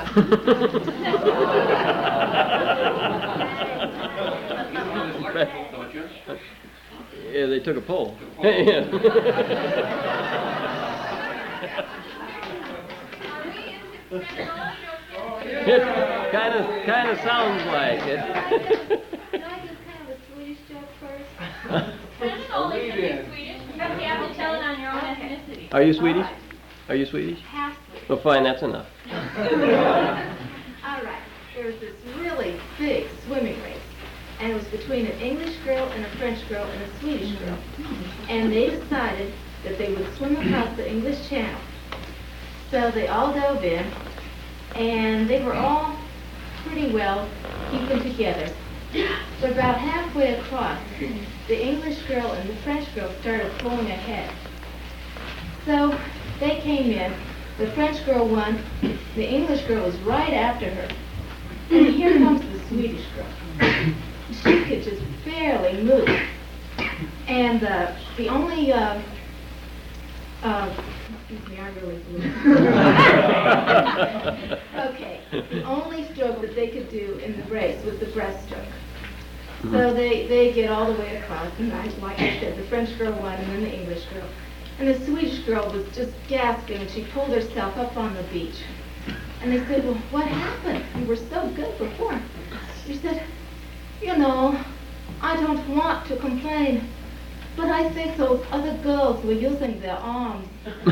Yeah, they took a poll. It kind of sounds like it. Can I do kind of a Swedish joke first? That's only to be Swedish. You have to tell it on your own ethnicity. Are you Swedish? Are you Swedish? Half Swedish. Well, fine, that's enough. All right. There was this really big swimming race, and it was between an English girl and a French girl and a Swedish girl. And they decided that they would swim across the English Channel. So they all dove in, and they were all pretty well keeping together. But about halfway across, the English girl and the French girl started pulling ahead. So they came in. The French girl won. The English girl was right after her. And here comes the Swedish girl. She could just barely move. And the only, excuse me, I really blew. Okay, the only stroke that they could do in the race was the breaststroke. So they get all the way across, and like I said, the French girl won, and then the English girl. And the Swedish girl was just gasping, and she pulled herself up on the beach. And they said, well, what happened? You were so good before. She said, I don't want to complain, but I think those other girls were using their arms.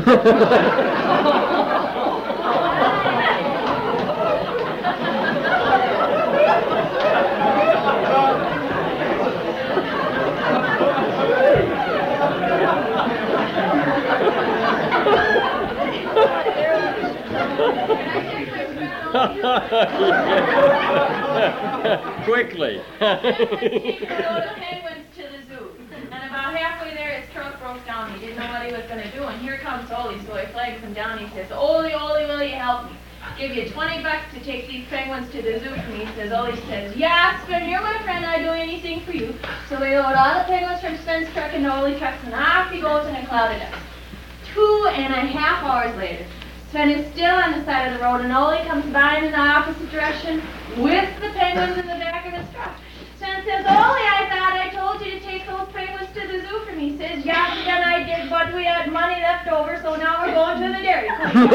Quickly. Go the penguins to the zoo. And about halfway there, his trunk broke down. He didn't know what he was going to do. And here comes Ole. So he flags him down. He says, Ole, will you help me? Give you $20 to take these penguins to the zoo for me. Ole says, yeah, Sven, you're my friend. I'd do anything for you. So we load all the penguins from Sven's truck into Ole's truck, and off he goes in a cloud of dust. 2.5 hours later, Sven is still on the side of the road, and Ole comes by in the opposite direction with the penguins in the back of his truck. Sven says, Ole, I thought I told you to take those penguins to the zoo for me. He says, yeah, Sven, I did, but we had money left over, so now we're going to the Dairy Queen.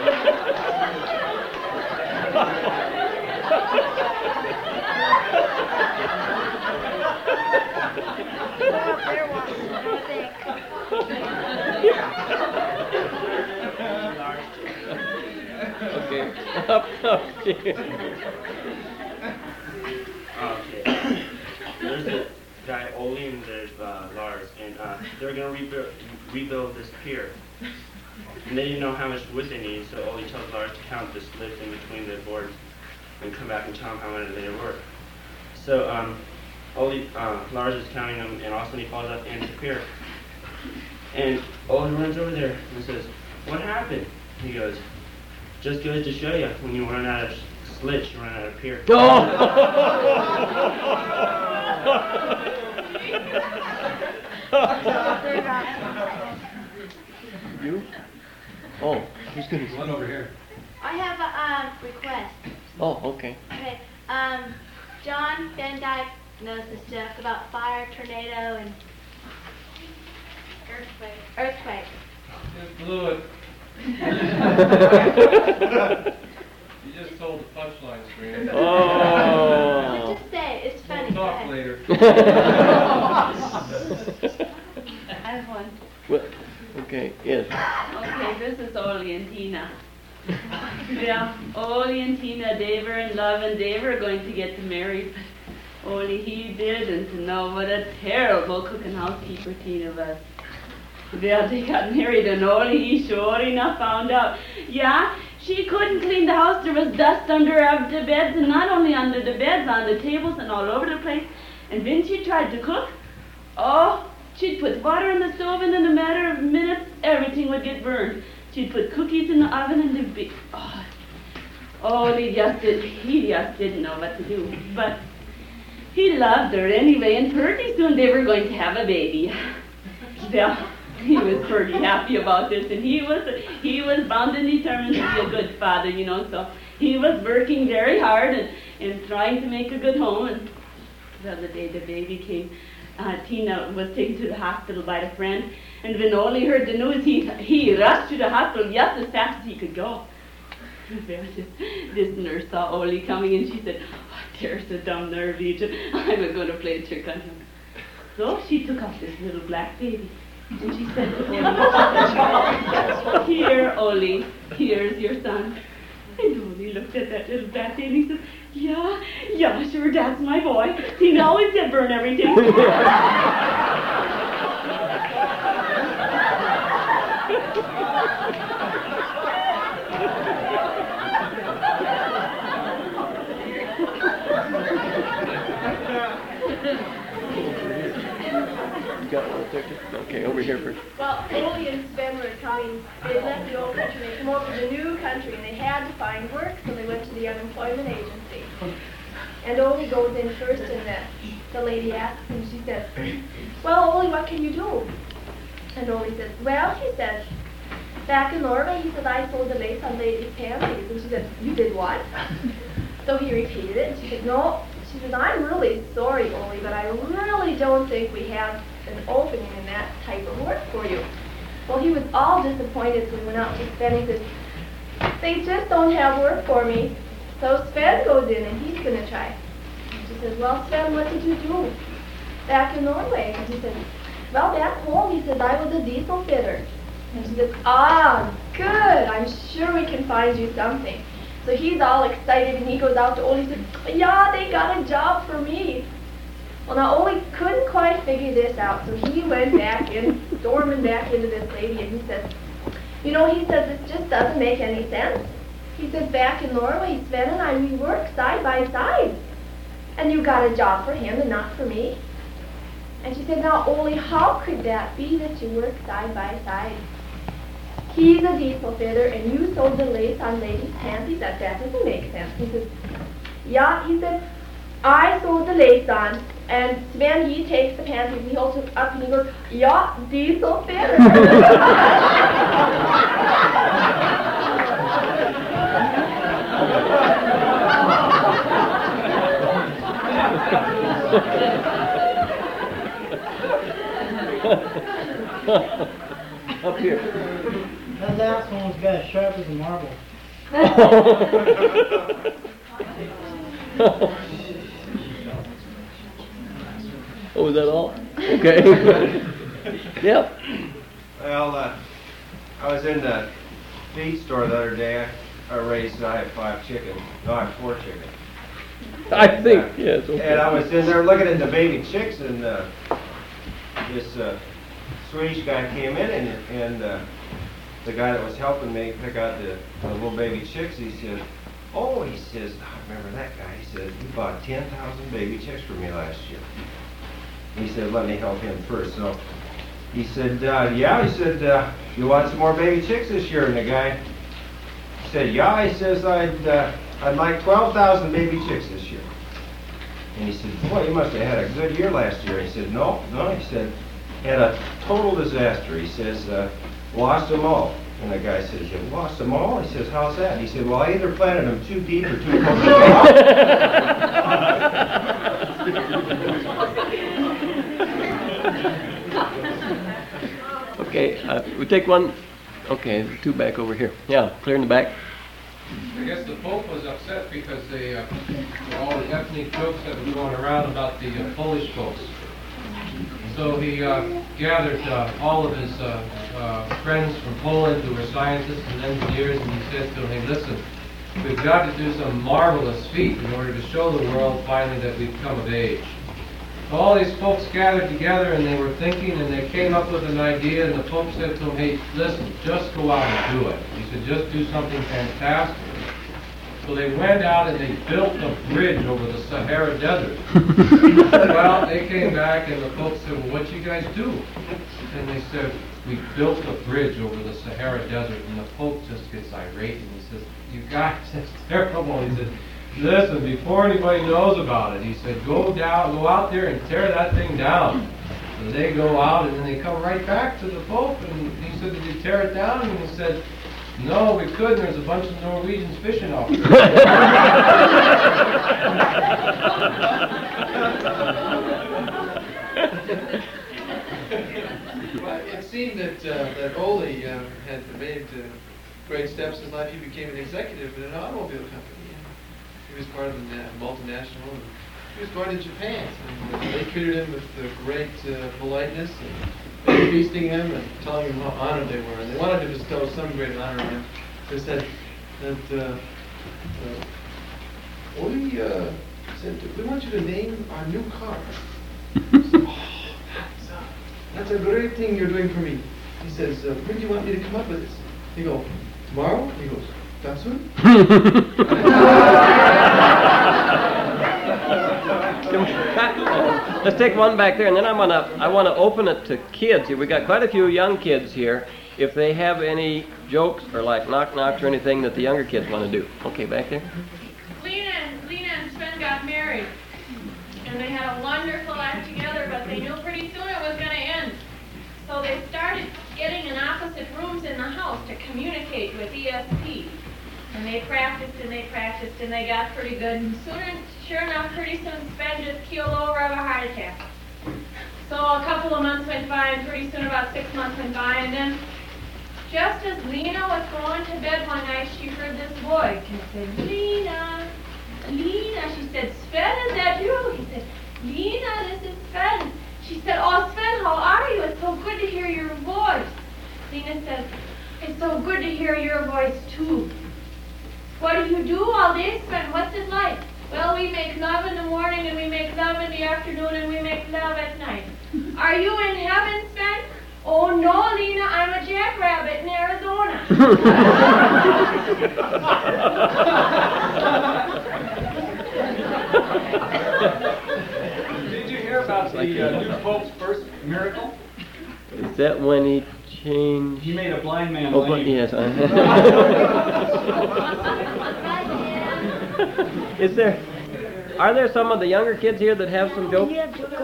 Okay, up to you. Okay. There's a guy, Ole, and there's Lars, and they're going to rebuild this pier. And they didn't know how much wood they need, so Ole tells Lars to count the slits in between the boards and come back and tell him how many they were. So Lars is counting them, and all of a sudden he falls off the end of the pier. And Ole runs over there and says, "What happened?" He goes, "Just goes to show you, when you run out of slits, you run out of pier." You? Oh, who's gonna One over here. I have a request. Oh, okay. Okay. John Van Dyke knows the stuff about fire, tornado, and earthquake. Just blew it. You just told the punchline, Serena. Oh. Just say it. It's funny. We'll talk later. I have one. Well, okay, yes. Okay, this is Ole and Tina. Yeah, Ole and Tina, they were in love and they were going to get married. Only he didn't know what a terrible cook and housekeeper Tina was. Well, they got married and Ole, he sure enough found out. Yeah, she couldn't clean the house. There was dust under the beds, and not only under the beds, on the tables and all over the place. And when she tried to cook, oh, she'd put water in the stove, and in a matter of minutes, everything would get burned. She'd put cookies in the oven, and they'd be, he just didn't know what to do. But he loved her anyway, and pretty soon they were going to have a baby. Well, he was pretty happy about this, and he was bound and determined to be a good father, you know, so he was working very hard and trying to make a good home. And well, the day the baby came, Tina was taken to the hospital by a friend, and when Ole heard the news, he rushed to the hospital just as fast as he could go. This nurse saw Ole coming, and she said, "Oh, there's a dumb nerve, Egypt. I'm going to play a trick on him." So she took up this little black baby, and she said to Ole, "Here, Ole, here's your son." And Ole looked at that little black baby and he said, Yeah, sure, that's my boy. Tina always did burn everything. Got one ticket? Okay, over here first. Well, Ole and Sven were coming. They left the old country. They come over to the new country, and they had to find work, so they went to the unemployment agency. And Ole goes in first, and the lady asks him, she says, "Well, Ole, what can you do?" And Ole says, "Well," he says, "back in Norway," he says, "I sold the lace on ladies' panties." And she said, "You did what?" So he repeated it, and she said, "No." She says, "I'm really sorry, Ole, but I really don't think we have an opening in that type of work for you." Well, he was all disappointed, so he went out to Sven and he said, "They just don't have work for me." So Sven goes in and he's going to try. And she says, "Well, Sven, what did you do back in Norway?" And he said, "Well, back home," he says, "I was a diesel fitter." And she says, "Ah, good, I'm sure we can find you something." So he's all excited and he goes out to Ole and says, "Yeah, they got a job for me." Well, now Ole couldn't quite figure this out, so he went back in, storming back into this lady, and he says, he says, "This just doesn't make any sense." He says, "Back in Norway, Sven and I, we work side by side, and you got a job for him and not for me." And she said, "Now, Ole, how could that be that you work side by side? He's a diesel fitter, and you sold the lace on ladies' panties. That doesn't make sense." He says, "Yeah," he said, "I sold the lace on, and Sven, he takes the panties, and he holds it up, and he goes, 'Yeah, diesel fitter.'" Up here. And now last one was about as sharp as a marble. Oh, is that all? Okay. Yep. Well, I was in the feed store the other day. I have 5 chickens. No, I have 4 chickens. I think, yes. Okay. And I was in there looking at the baby chicks, and this Swedish guy came in, and the guy that was helping me pick out the little baby chicks, he said, oh, he says, I remember that guy. He said, he bought 10,000 baby chicks for me last year. He said, let me help him first. So he said, yeah, he said, you want some more baby chicks this year? And the guy said, yeah, he says, I'd like 12,000 baby chicks this year. And he said, boy, you must have had a good year last year. He said, no, he said, had a total disaster. He says, lost them all. And the guy says, you lost them all? He says, how's that? He said, well, I either planted them too deep or too close Okay, we take one. Okay, 2 back over here. Yeah, clear in the back. I guess the Pope was upset because all the ethnic jokes that were going around about the Polish folks. So he gathered all of his friends from Poland who were scientists and engineers, and he said to them, hey, listen, we've got to do some marvelous feat in order to show the world finally that we've come of age. All these folks gathered together, and they were thinking, and they came up with an idea, and the Pope said to them, hey, listen, just go out and do it. He said, just do something fantastic. So they went out and they built a bridge over the Sahara Desert. Well, they came back, and the Pope said, well, what'd you guys do? And they said, we built a bridge over the Sahara Desert. And the Pope just gets irate, and he says, you guys, that's terrible. He said, listen, before anybody knows about it, he said, go out there and tear that thing down. So they go out, and then they come right back to the Pope, and he said, did you tear it down? And he said, no, we couldn't. There's a bunch of Norwegians fishing off there. Well, it seemed that Ole had made great steps in life. He became an executive in an automobile company. He was part of the multinational. And he was going to Japan. And they treated him with great politeness, and feasting him and telling him how honored they were. And they wanted to bestow some great honor on him. They said that Ole said, we want you to name our new car. Said, oh, that's a great thing you're doing for me. He says, when do you want me to come up with this? He goes, tomorrow? He goes, that soon? Let's take one back there, and then I want to open it to kids. We got quite a few young kids here. If they have any jokes or like knock-knocks or anything that the younger kids want to do. Okay, back there. Lena and Sven got married, and they had a wonderful life together, but they knew pretty soon it was going to end. So they started getting in opposite rooms in the house to communicate with ESP. And they practiced, and they got pretty good. And sure enough, pretty soon Sven just keeled over of a heart attack. So a couple of months went by, and pretty soon about 6 months went by, and then just as Lena was going to bed one night, she heard this voice. She said, Lena. She said, Sven, is that you? He said, Lena, this is Sven. She said, oh, Sven, how are you? It's so good to hear your voice. Lena said, it's so good to hear your voice, too. What do you do all day, Sven? What's it like? Well, we make love in the morning, and we make love in the afternoon, and we make love at night. Are you in heaven, Sven? Oh, no, Lena, I'm a jackrabbit in Arizona. Did you hear about the new Pope's first miracle? Is that when he changed? He made a blind man Oh, lame. yes. Are there some of the younger kids here that have some jokes?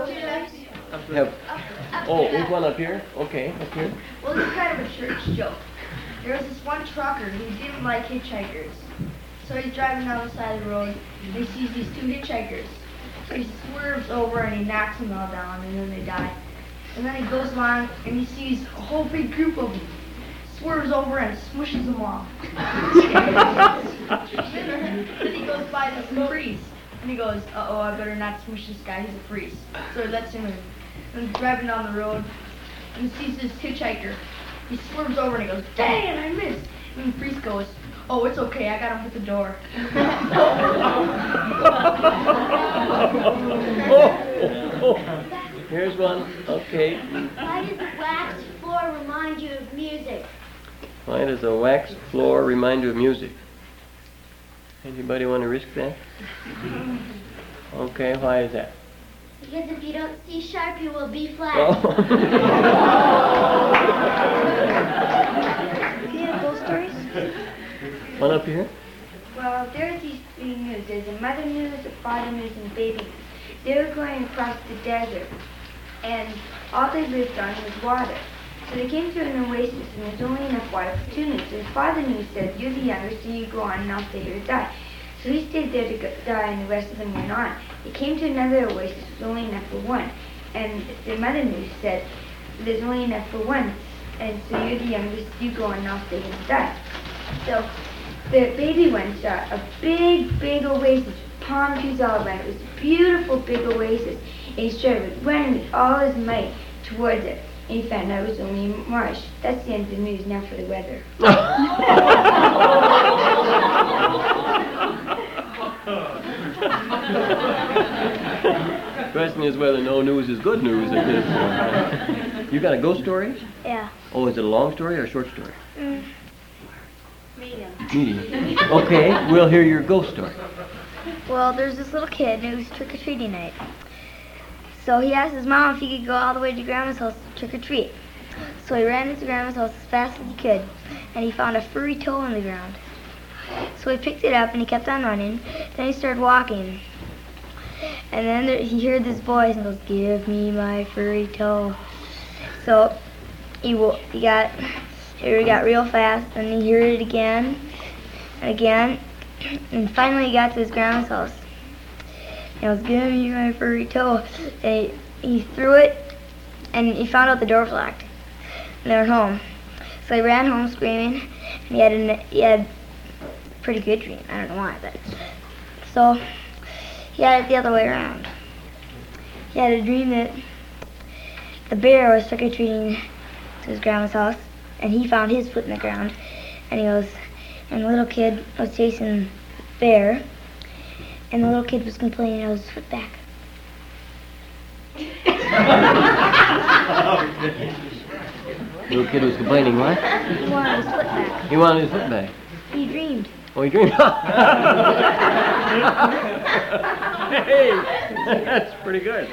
There's one up here? Okay, up here. Well, it's kind of a church joke. There was this one trucker who didn't like hitchhikers. So he's driving down the side of the road, and he sees these 2 hitchhikers. So he swerves over and he knocks them all down, and then they die. And then he goes along, and he sees a whole big group of them. swerves over and smushes them all. Then he goes by this priest, and he goes, uh-oh, I better not smush this guy, he's a priest. So he lets him in. And he's driving down the road, and he sees this hitchhiker. He swerves over and he goes, dang, I missed. And the priest goes, oh, it's okay, I got him at the door. Here's one. Okay. Why does the wax floor remind you of music? Why does a wax floor remind you of music? Anybody want to risk that? Okay, why is that? Because if you don't see sharp, you will be flat. Oh. Do you have ghost stories? One up here? Well, there's these three news. There's a mother news, a father news, and a baby news. They were going across the desert, and all they lived on was water. So they came to an oasis, and there's only enough water for two news. So the father news said, you're the youngest, so you go on, and I'll stay here to die. So he stayed there to die, and the rest of them went on. They came to another oasis with only enough for one. And the mother news said, there's only enough for one, and so you're the youngest, you go on, and I'll stay here to die. So the baby one saw a big, big oasis with palm trees all around. It was a beautiful big oasis. And he started running with all his might towards it. And he found out it was only a marsh. That's the end of the news. Now for the weather. The question is whether no news is good news at this point. You got a ghost story? Yeah. Oh, is it a long story or a short story? Medium. Medium. Okay, we'll hear your ghost story. Well, there's this little kid, and it was trick-or-treating night. So he asked his mom if he could go all the way to Grandma's house to trick-or-treat. So he ran into Grandma's house as fast as he could, and he found a furry toe on the ground. So he picked it up, and he kept on running. Then he started walking. And then he heard this voice, and goes, give me my furry toe. So he got real fast, and he heard it again and again. And finally he got to his grandma's house. And he was, give me my furry toe. And he threw it, and he found out the door was locked. And they were home. So he ran home screaming, and he had a pretty good dream. I don't know why, but... So he had it the other way around. He had a dream that the bear was trick-or-treating to his grandma's house, and he found his foot in the ground. And and the little kid was chasing the bear, and the little kid was complaining of his foot back. Little kid was complaining what? He wanted his foot back. He wanted his foot back. He dreamed. Oh, he dreamed. Hey, that's pretty good.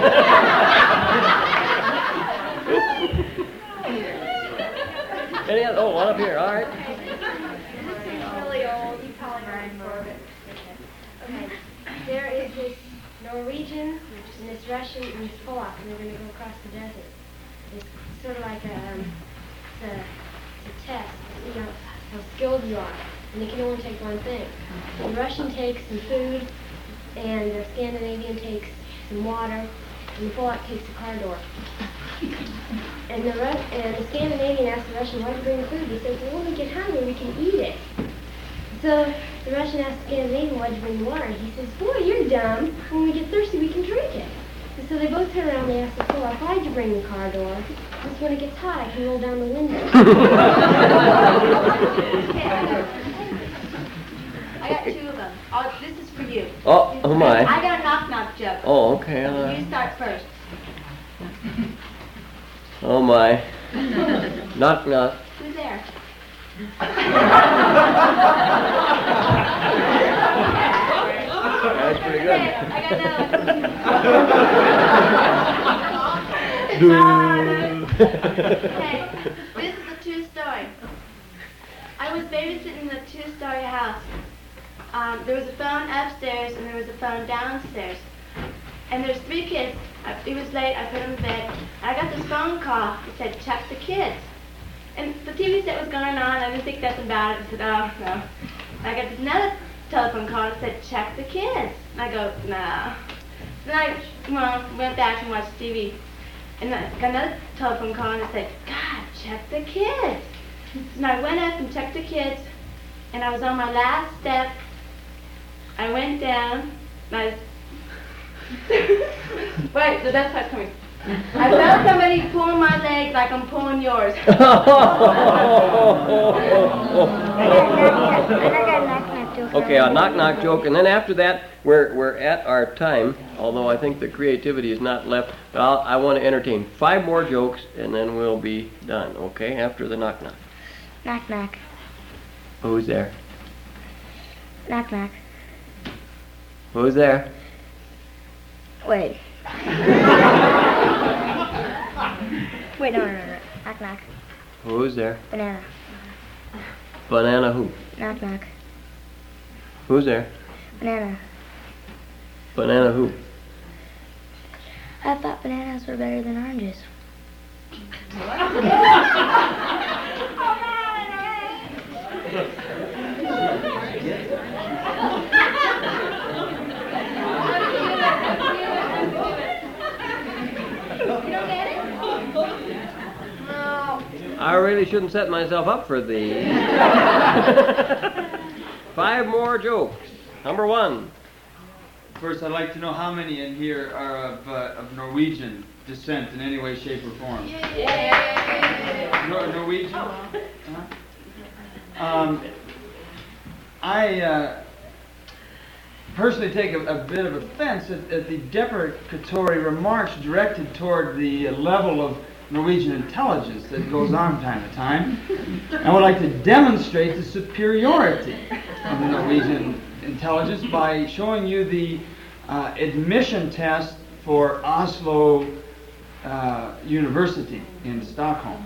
Any other? Oh, one up here. All right. This is really old. You probably remember it. Okay. There is this Norwegian and this Russian and this Polak, and they're going to go across the desert. It's sort of like a test, you know, how skilled you are. And they can only take one thing. The Russian takes some food, and the Scandinavian takes some water, and the Polak takes the car door. And the Scandinavian asked the Russian, why did you bring the food? He said, well, when we get hungry, we can eat it. So the Russian asked the Scandinavian, why did you bring the water? He says, boy, you're dumb. When we get thirsty, we can drink it. And so they both turn around and they ask the Polak, why did you bring the car door? Because when it gets hot, I can roll down the window. I got two of them. Oh, this is for you. Oh my. I got a knock-knock joke. Oh, okay. You start first. Oh my. Knock knock. Who's there? That's pretty good. Okay, I got Okay, this is a true story. I was babysitting a two-story house. There was a phone upstairs and there was a phone downstairs. And there's three kids. It was late, I put them to bed. I got this phone call that said, check the kids. And the TV set was going on, I didn't think nothing about it. I said, oh, no. I got another telephone call that said, check the kids. And I go, nah. Then I went back and watched TV. And I got another telephone call and it said, God, check the kids. And I went up and checked the kids, and I was on my last step. I went down, and I... Wait, the best part's coming. I felt somebody pulling my leg like I'm pulling yours. Okay, a knock-knock joke, and then after that, we're at our time, although I think the creativity is not left. But I want to entertain 5 more jokes, and then we'll be done, okay, after the knock-knock. Knock-knock. Who's there? Knock-knock. Who's there? Wait. Wait, no. Knock-knock. Who's there? Banana. Banana who? Knock-knock. Who's there? Banana. Banana who? I thought bananas were better than oranges. I really shouldn't set myself up for these. 5 more jokes. Number 1. First, I'd like to know how many in here are of Norwegian descent in any way, shape, or form. Norwegian? I personally take a bit of offense at the deprecatory remarks directed toward the level of Norwegian intelligence that goes on from time to time. I would like to demonstrate the superiority of the Norwegian intelligence by showing you the admission test for Oslo University in Stockholm.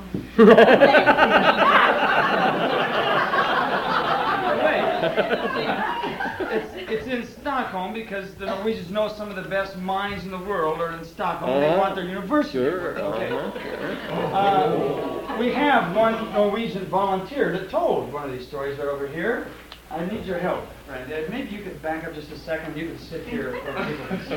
It's in Stockholm because the Norwegians know some of the best minds in the world are in Stockholm. And they want their university. Sure. Okay. We have one Norwegian volunteer that told one of these stories right over here. I need your help, Randy. Maybe you could back up just a second. You can sit here where people can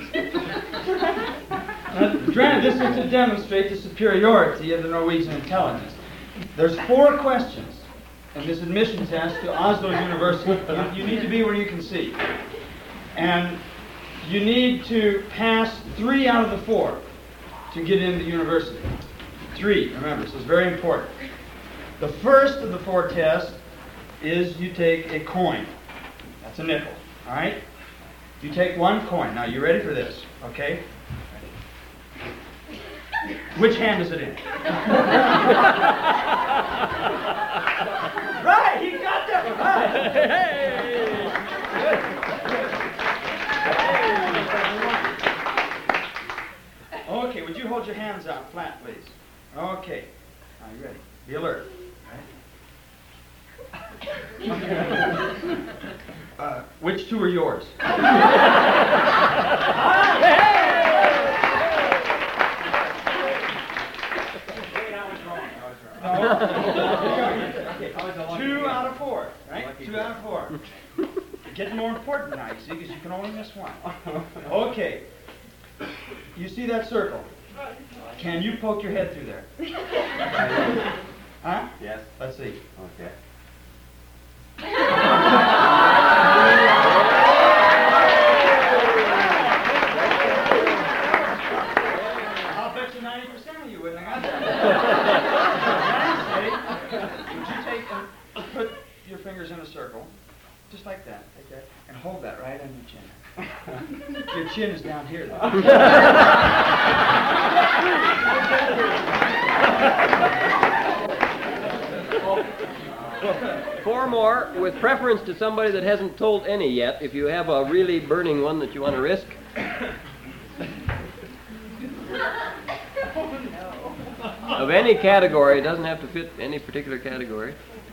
see. Granted, this is to demonstrate the superiority of the Norwegian intelligence. There's 4 questions in this admission test to Oslo University. You need to be where you can see. And you need to pass 3 out of the 4 to get into the university. 3, remember, so it's very important. The first of the 4 tests is you take a coin. That's a nickel, all right? You take 1 coin. Now, you ready for this, okay? Which hand is it in? Right, he got that right. Hey. Okay, would you hold your hands out flat, please? Okay. Now, you ready? Be alert. Which 2 are yours? Okay. 2 out of 4, right? 2 out of 4. It's getting more important now, you see, because you can only miss 1. Okay. You see that circle? Can you poke your head through there? Huh? Yes. Let's see. Okay. I'll bet you 90% of you wouldn't have got that. Would you take and put your fingers in a circle, just like that, and hold that right on your chin. Your chin is down here, though. 4 more, with preference to somebody that hasn't told any yet. If you have a really burning one that you want to risk. Of any category, it doesn't have to fit any particular category.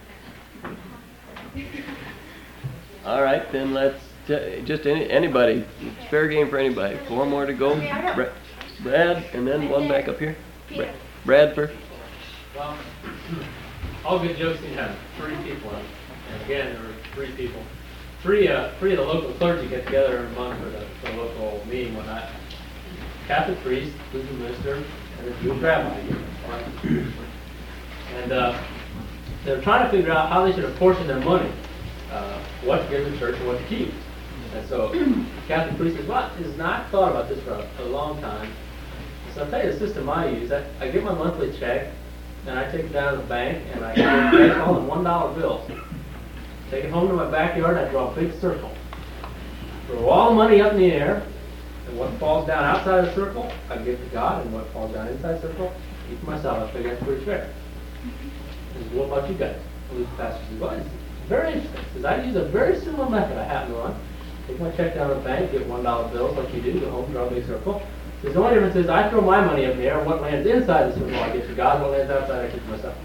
All right, then let's just anybody. It's fair game for anybody. 4 more to go. Brad, and then 1 back up here. Brad first. Well, all good jokes need to have 3 people in. And again, there were 3 people. 3 of the local clergy get together every month for the local meeting one night. Catholic priest, Lutheran minister, and a Jewish rabbi. And They're trying to figure out how they should apportion their money, what to give to the church and what to keep. And so Catholic priest says, well, has not thought about this for a long time. So I'll tell you the system I use. I get my monthly check, and I take it down to the bank, and I get it all in $1 bills. Take it home to my backyard, and I draw a big circle. Throw all the money up in the air, and what falls down outside the circle, I give to God, and what falls down inside the circle, I keep for myself. I figure that's pretty fair. He says, what about you guys? Well, the pastor says, well, it's very interesting. He says, I use a very similar method I happen to run. Take my check down to the bank, get $1 bills like you do, go home, draw a big circle. He says, the only difference is I throw my money up in the air, and what lands inside the circle I give to God, what lands outside I keep to myself.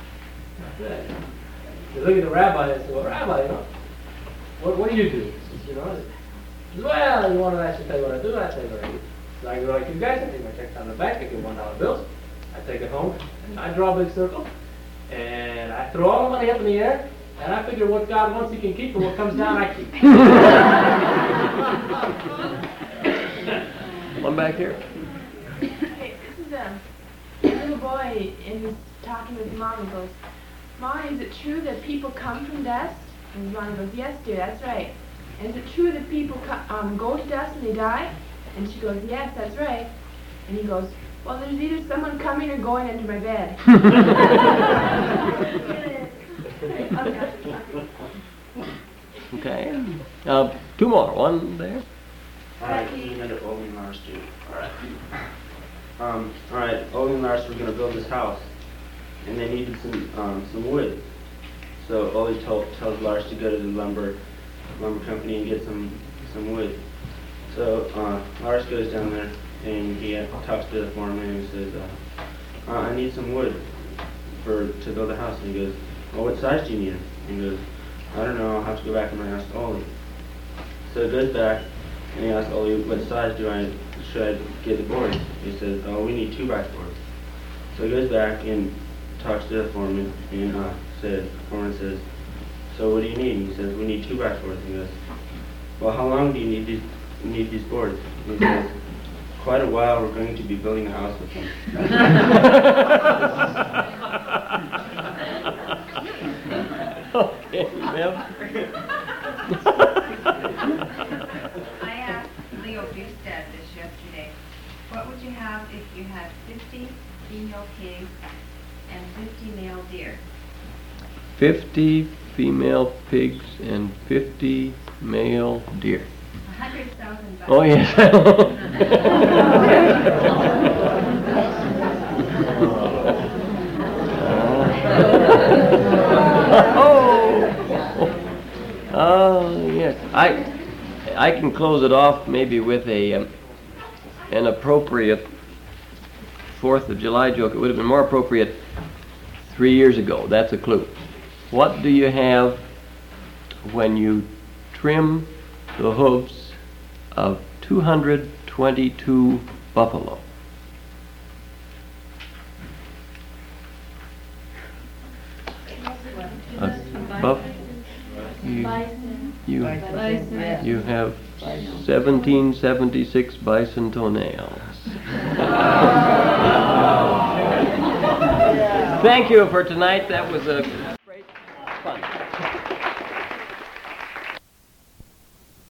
They look at the rabbi and say, well, Rabbi, what do you do? He says, well, you want to actually tell you what I do? I tell you what I do. So I go like you guys, I take my check down to the bank, I get $1 bills, I take it home, and I draw a big circle, and I throw all the money up in the air, and I figure what God wants he can keep, and what comes down I keep. One back here. Hey, this is a little boy, and he's talking with his mom and goes, Mom, is it true that people come from dust? And his mom goes, yes, dear, that's right. And is it true that people go to dust when they die? And she goes, yes, that's right. And he goes, well, there's either someone coming or going into my bed. Okay. Two more. One there. Alright, Ole and Lars do. Alright, Ole and Lars were going to build this house, and they needed some wood. So Ole tells Lars to go to the lumber company and get some wood. So Lars goes down there and he talks to the foreman and says, I need some wood to build a house. And he goes, well, what size do you need? And he goes, I don't know, I'll have to go back and ask Ole. So he goes back and he asks Ole, what size should I get the boards? He says, oh, we need 2x4s. So he goes back and talks to the foreman and the foreman says, so what do you need? And he says, we need 2x4s. And he goes, well, how long do you need these boards? And he says, quite a while, we're going to be building a house with them. Okay, ma'am. I asked Leo Bustad this yesterday, what would you have if you had 50 female pigs and 50 male deer? 50 female pigs and 50 male deer. 100,000 bucks. Oh, yes. Yes. I can close it off maybe with an appropriate 4th of July joke. It would have been more appropriate 3 years ago. That's a clue. What do you have when you trim the hooves of 222 buffalo? You have 1776 bison toenails. Thank you for tonight. That was a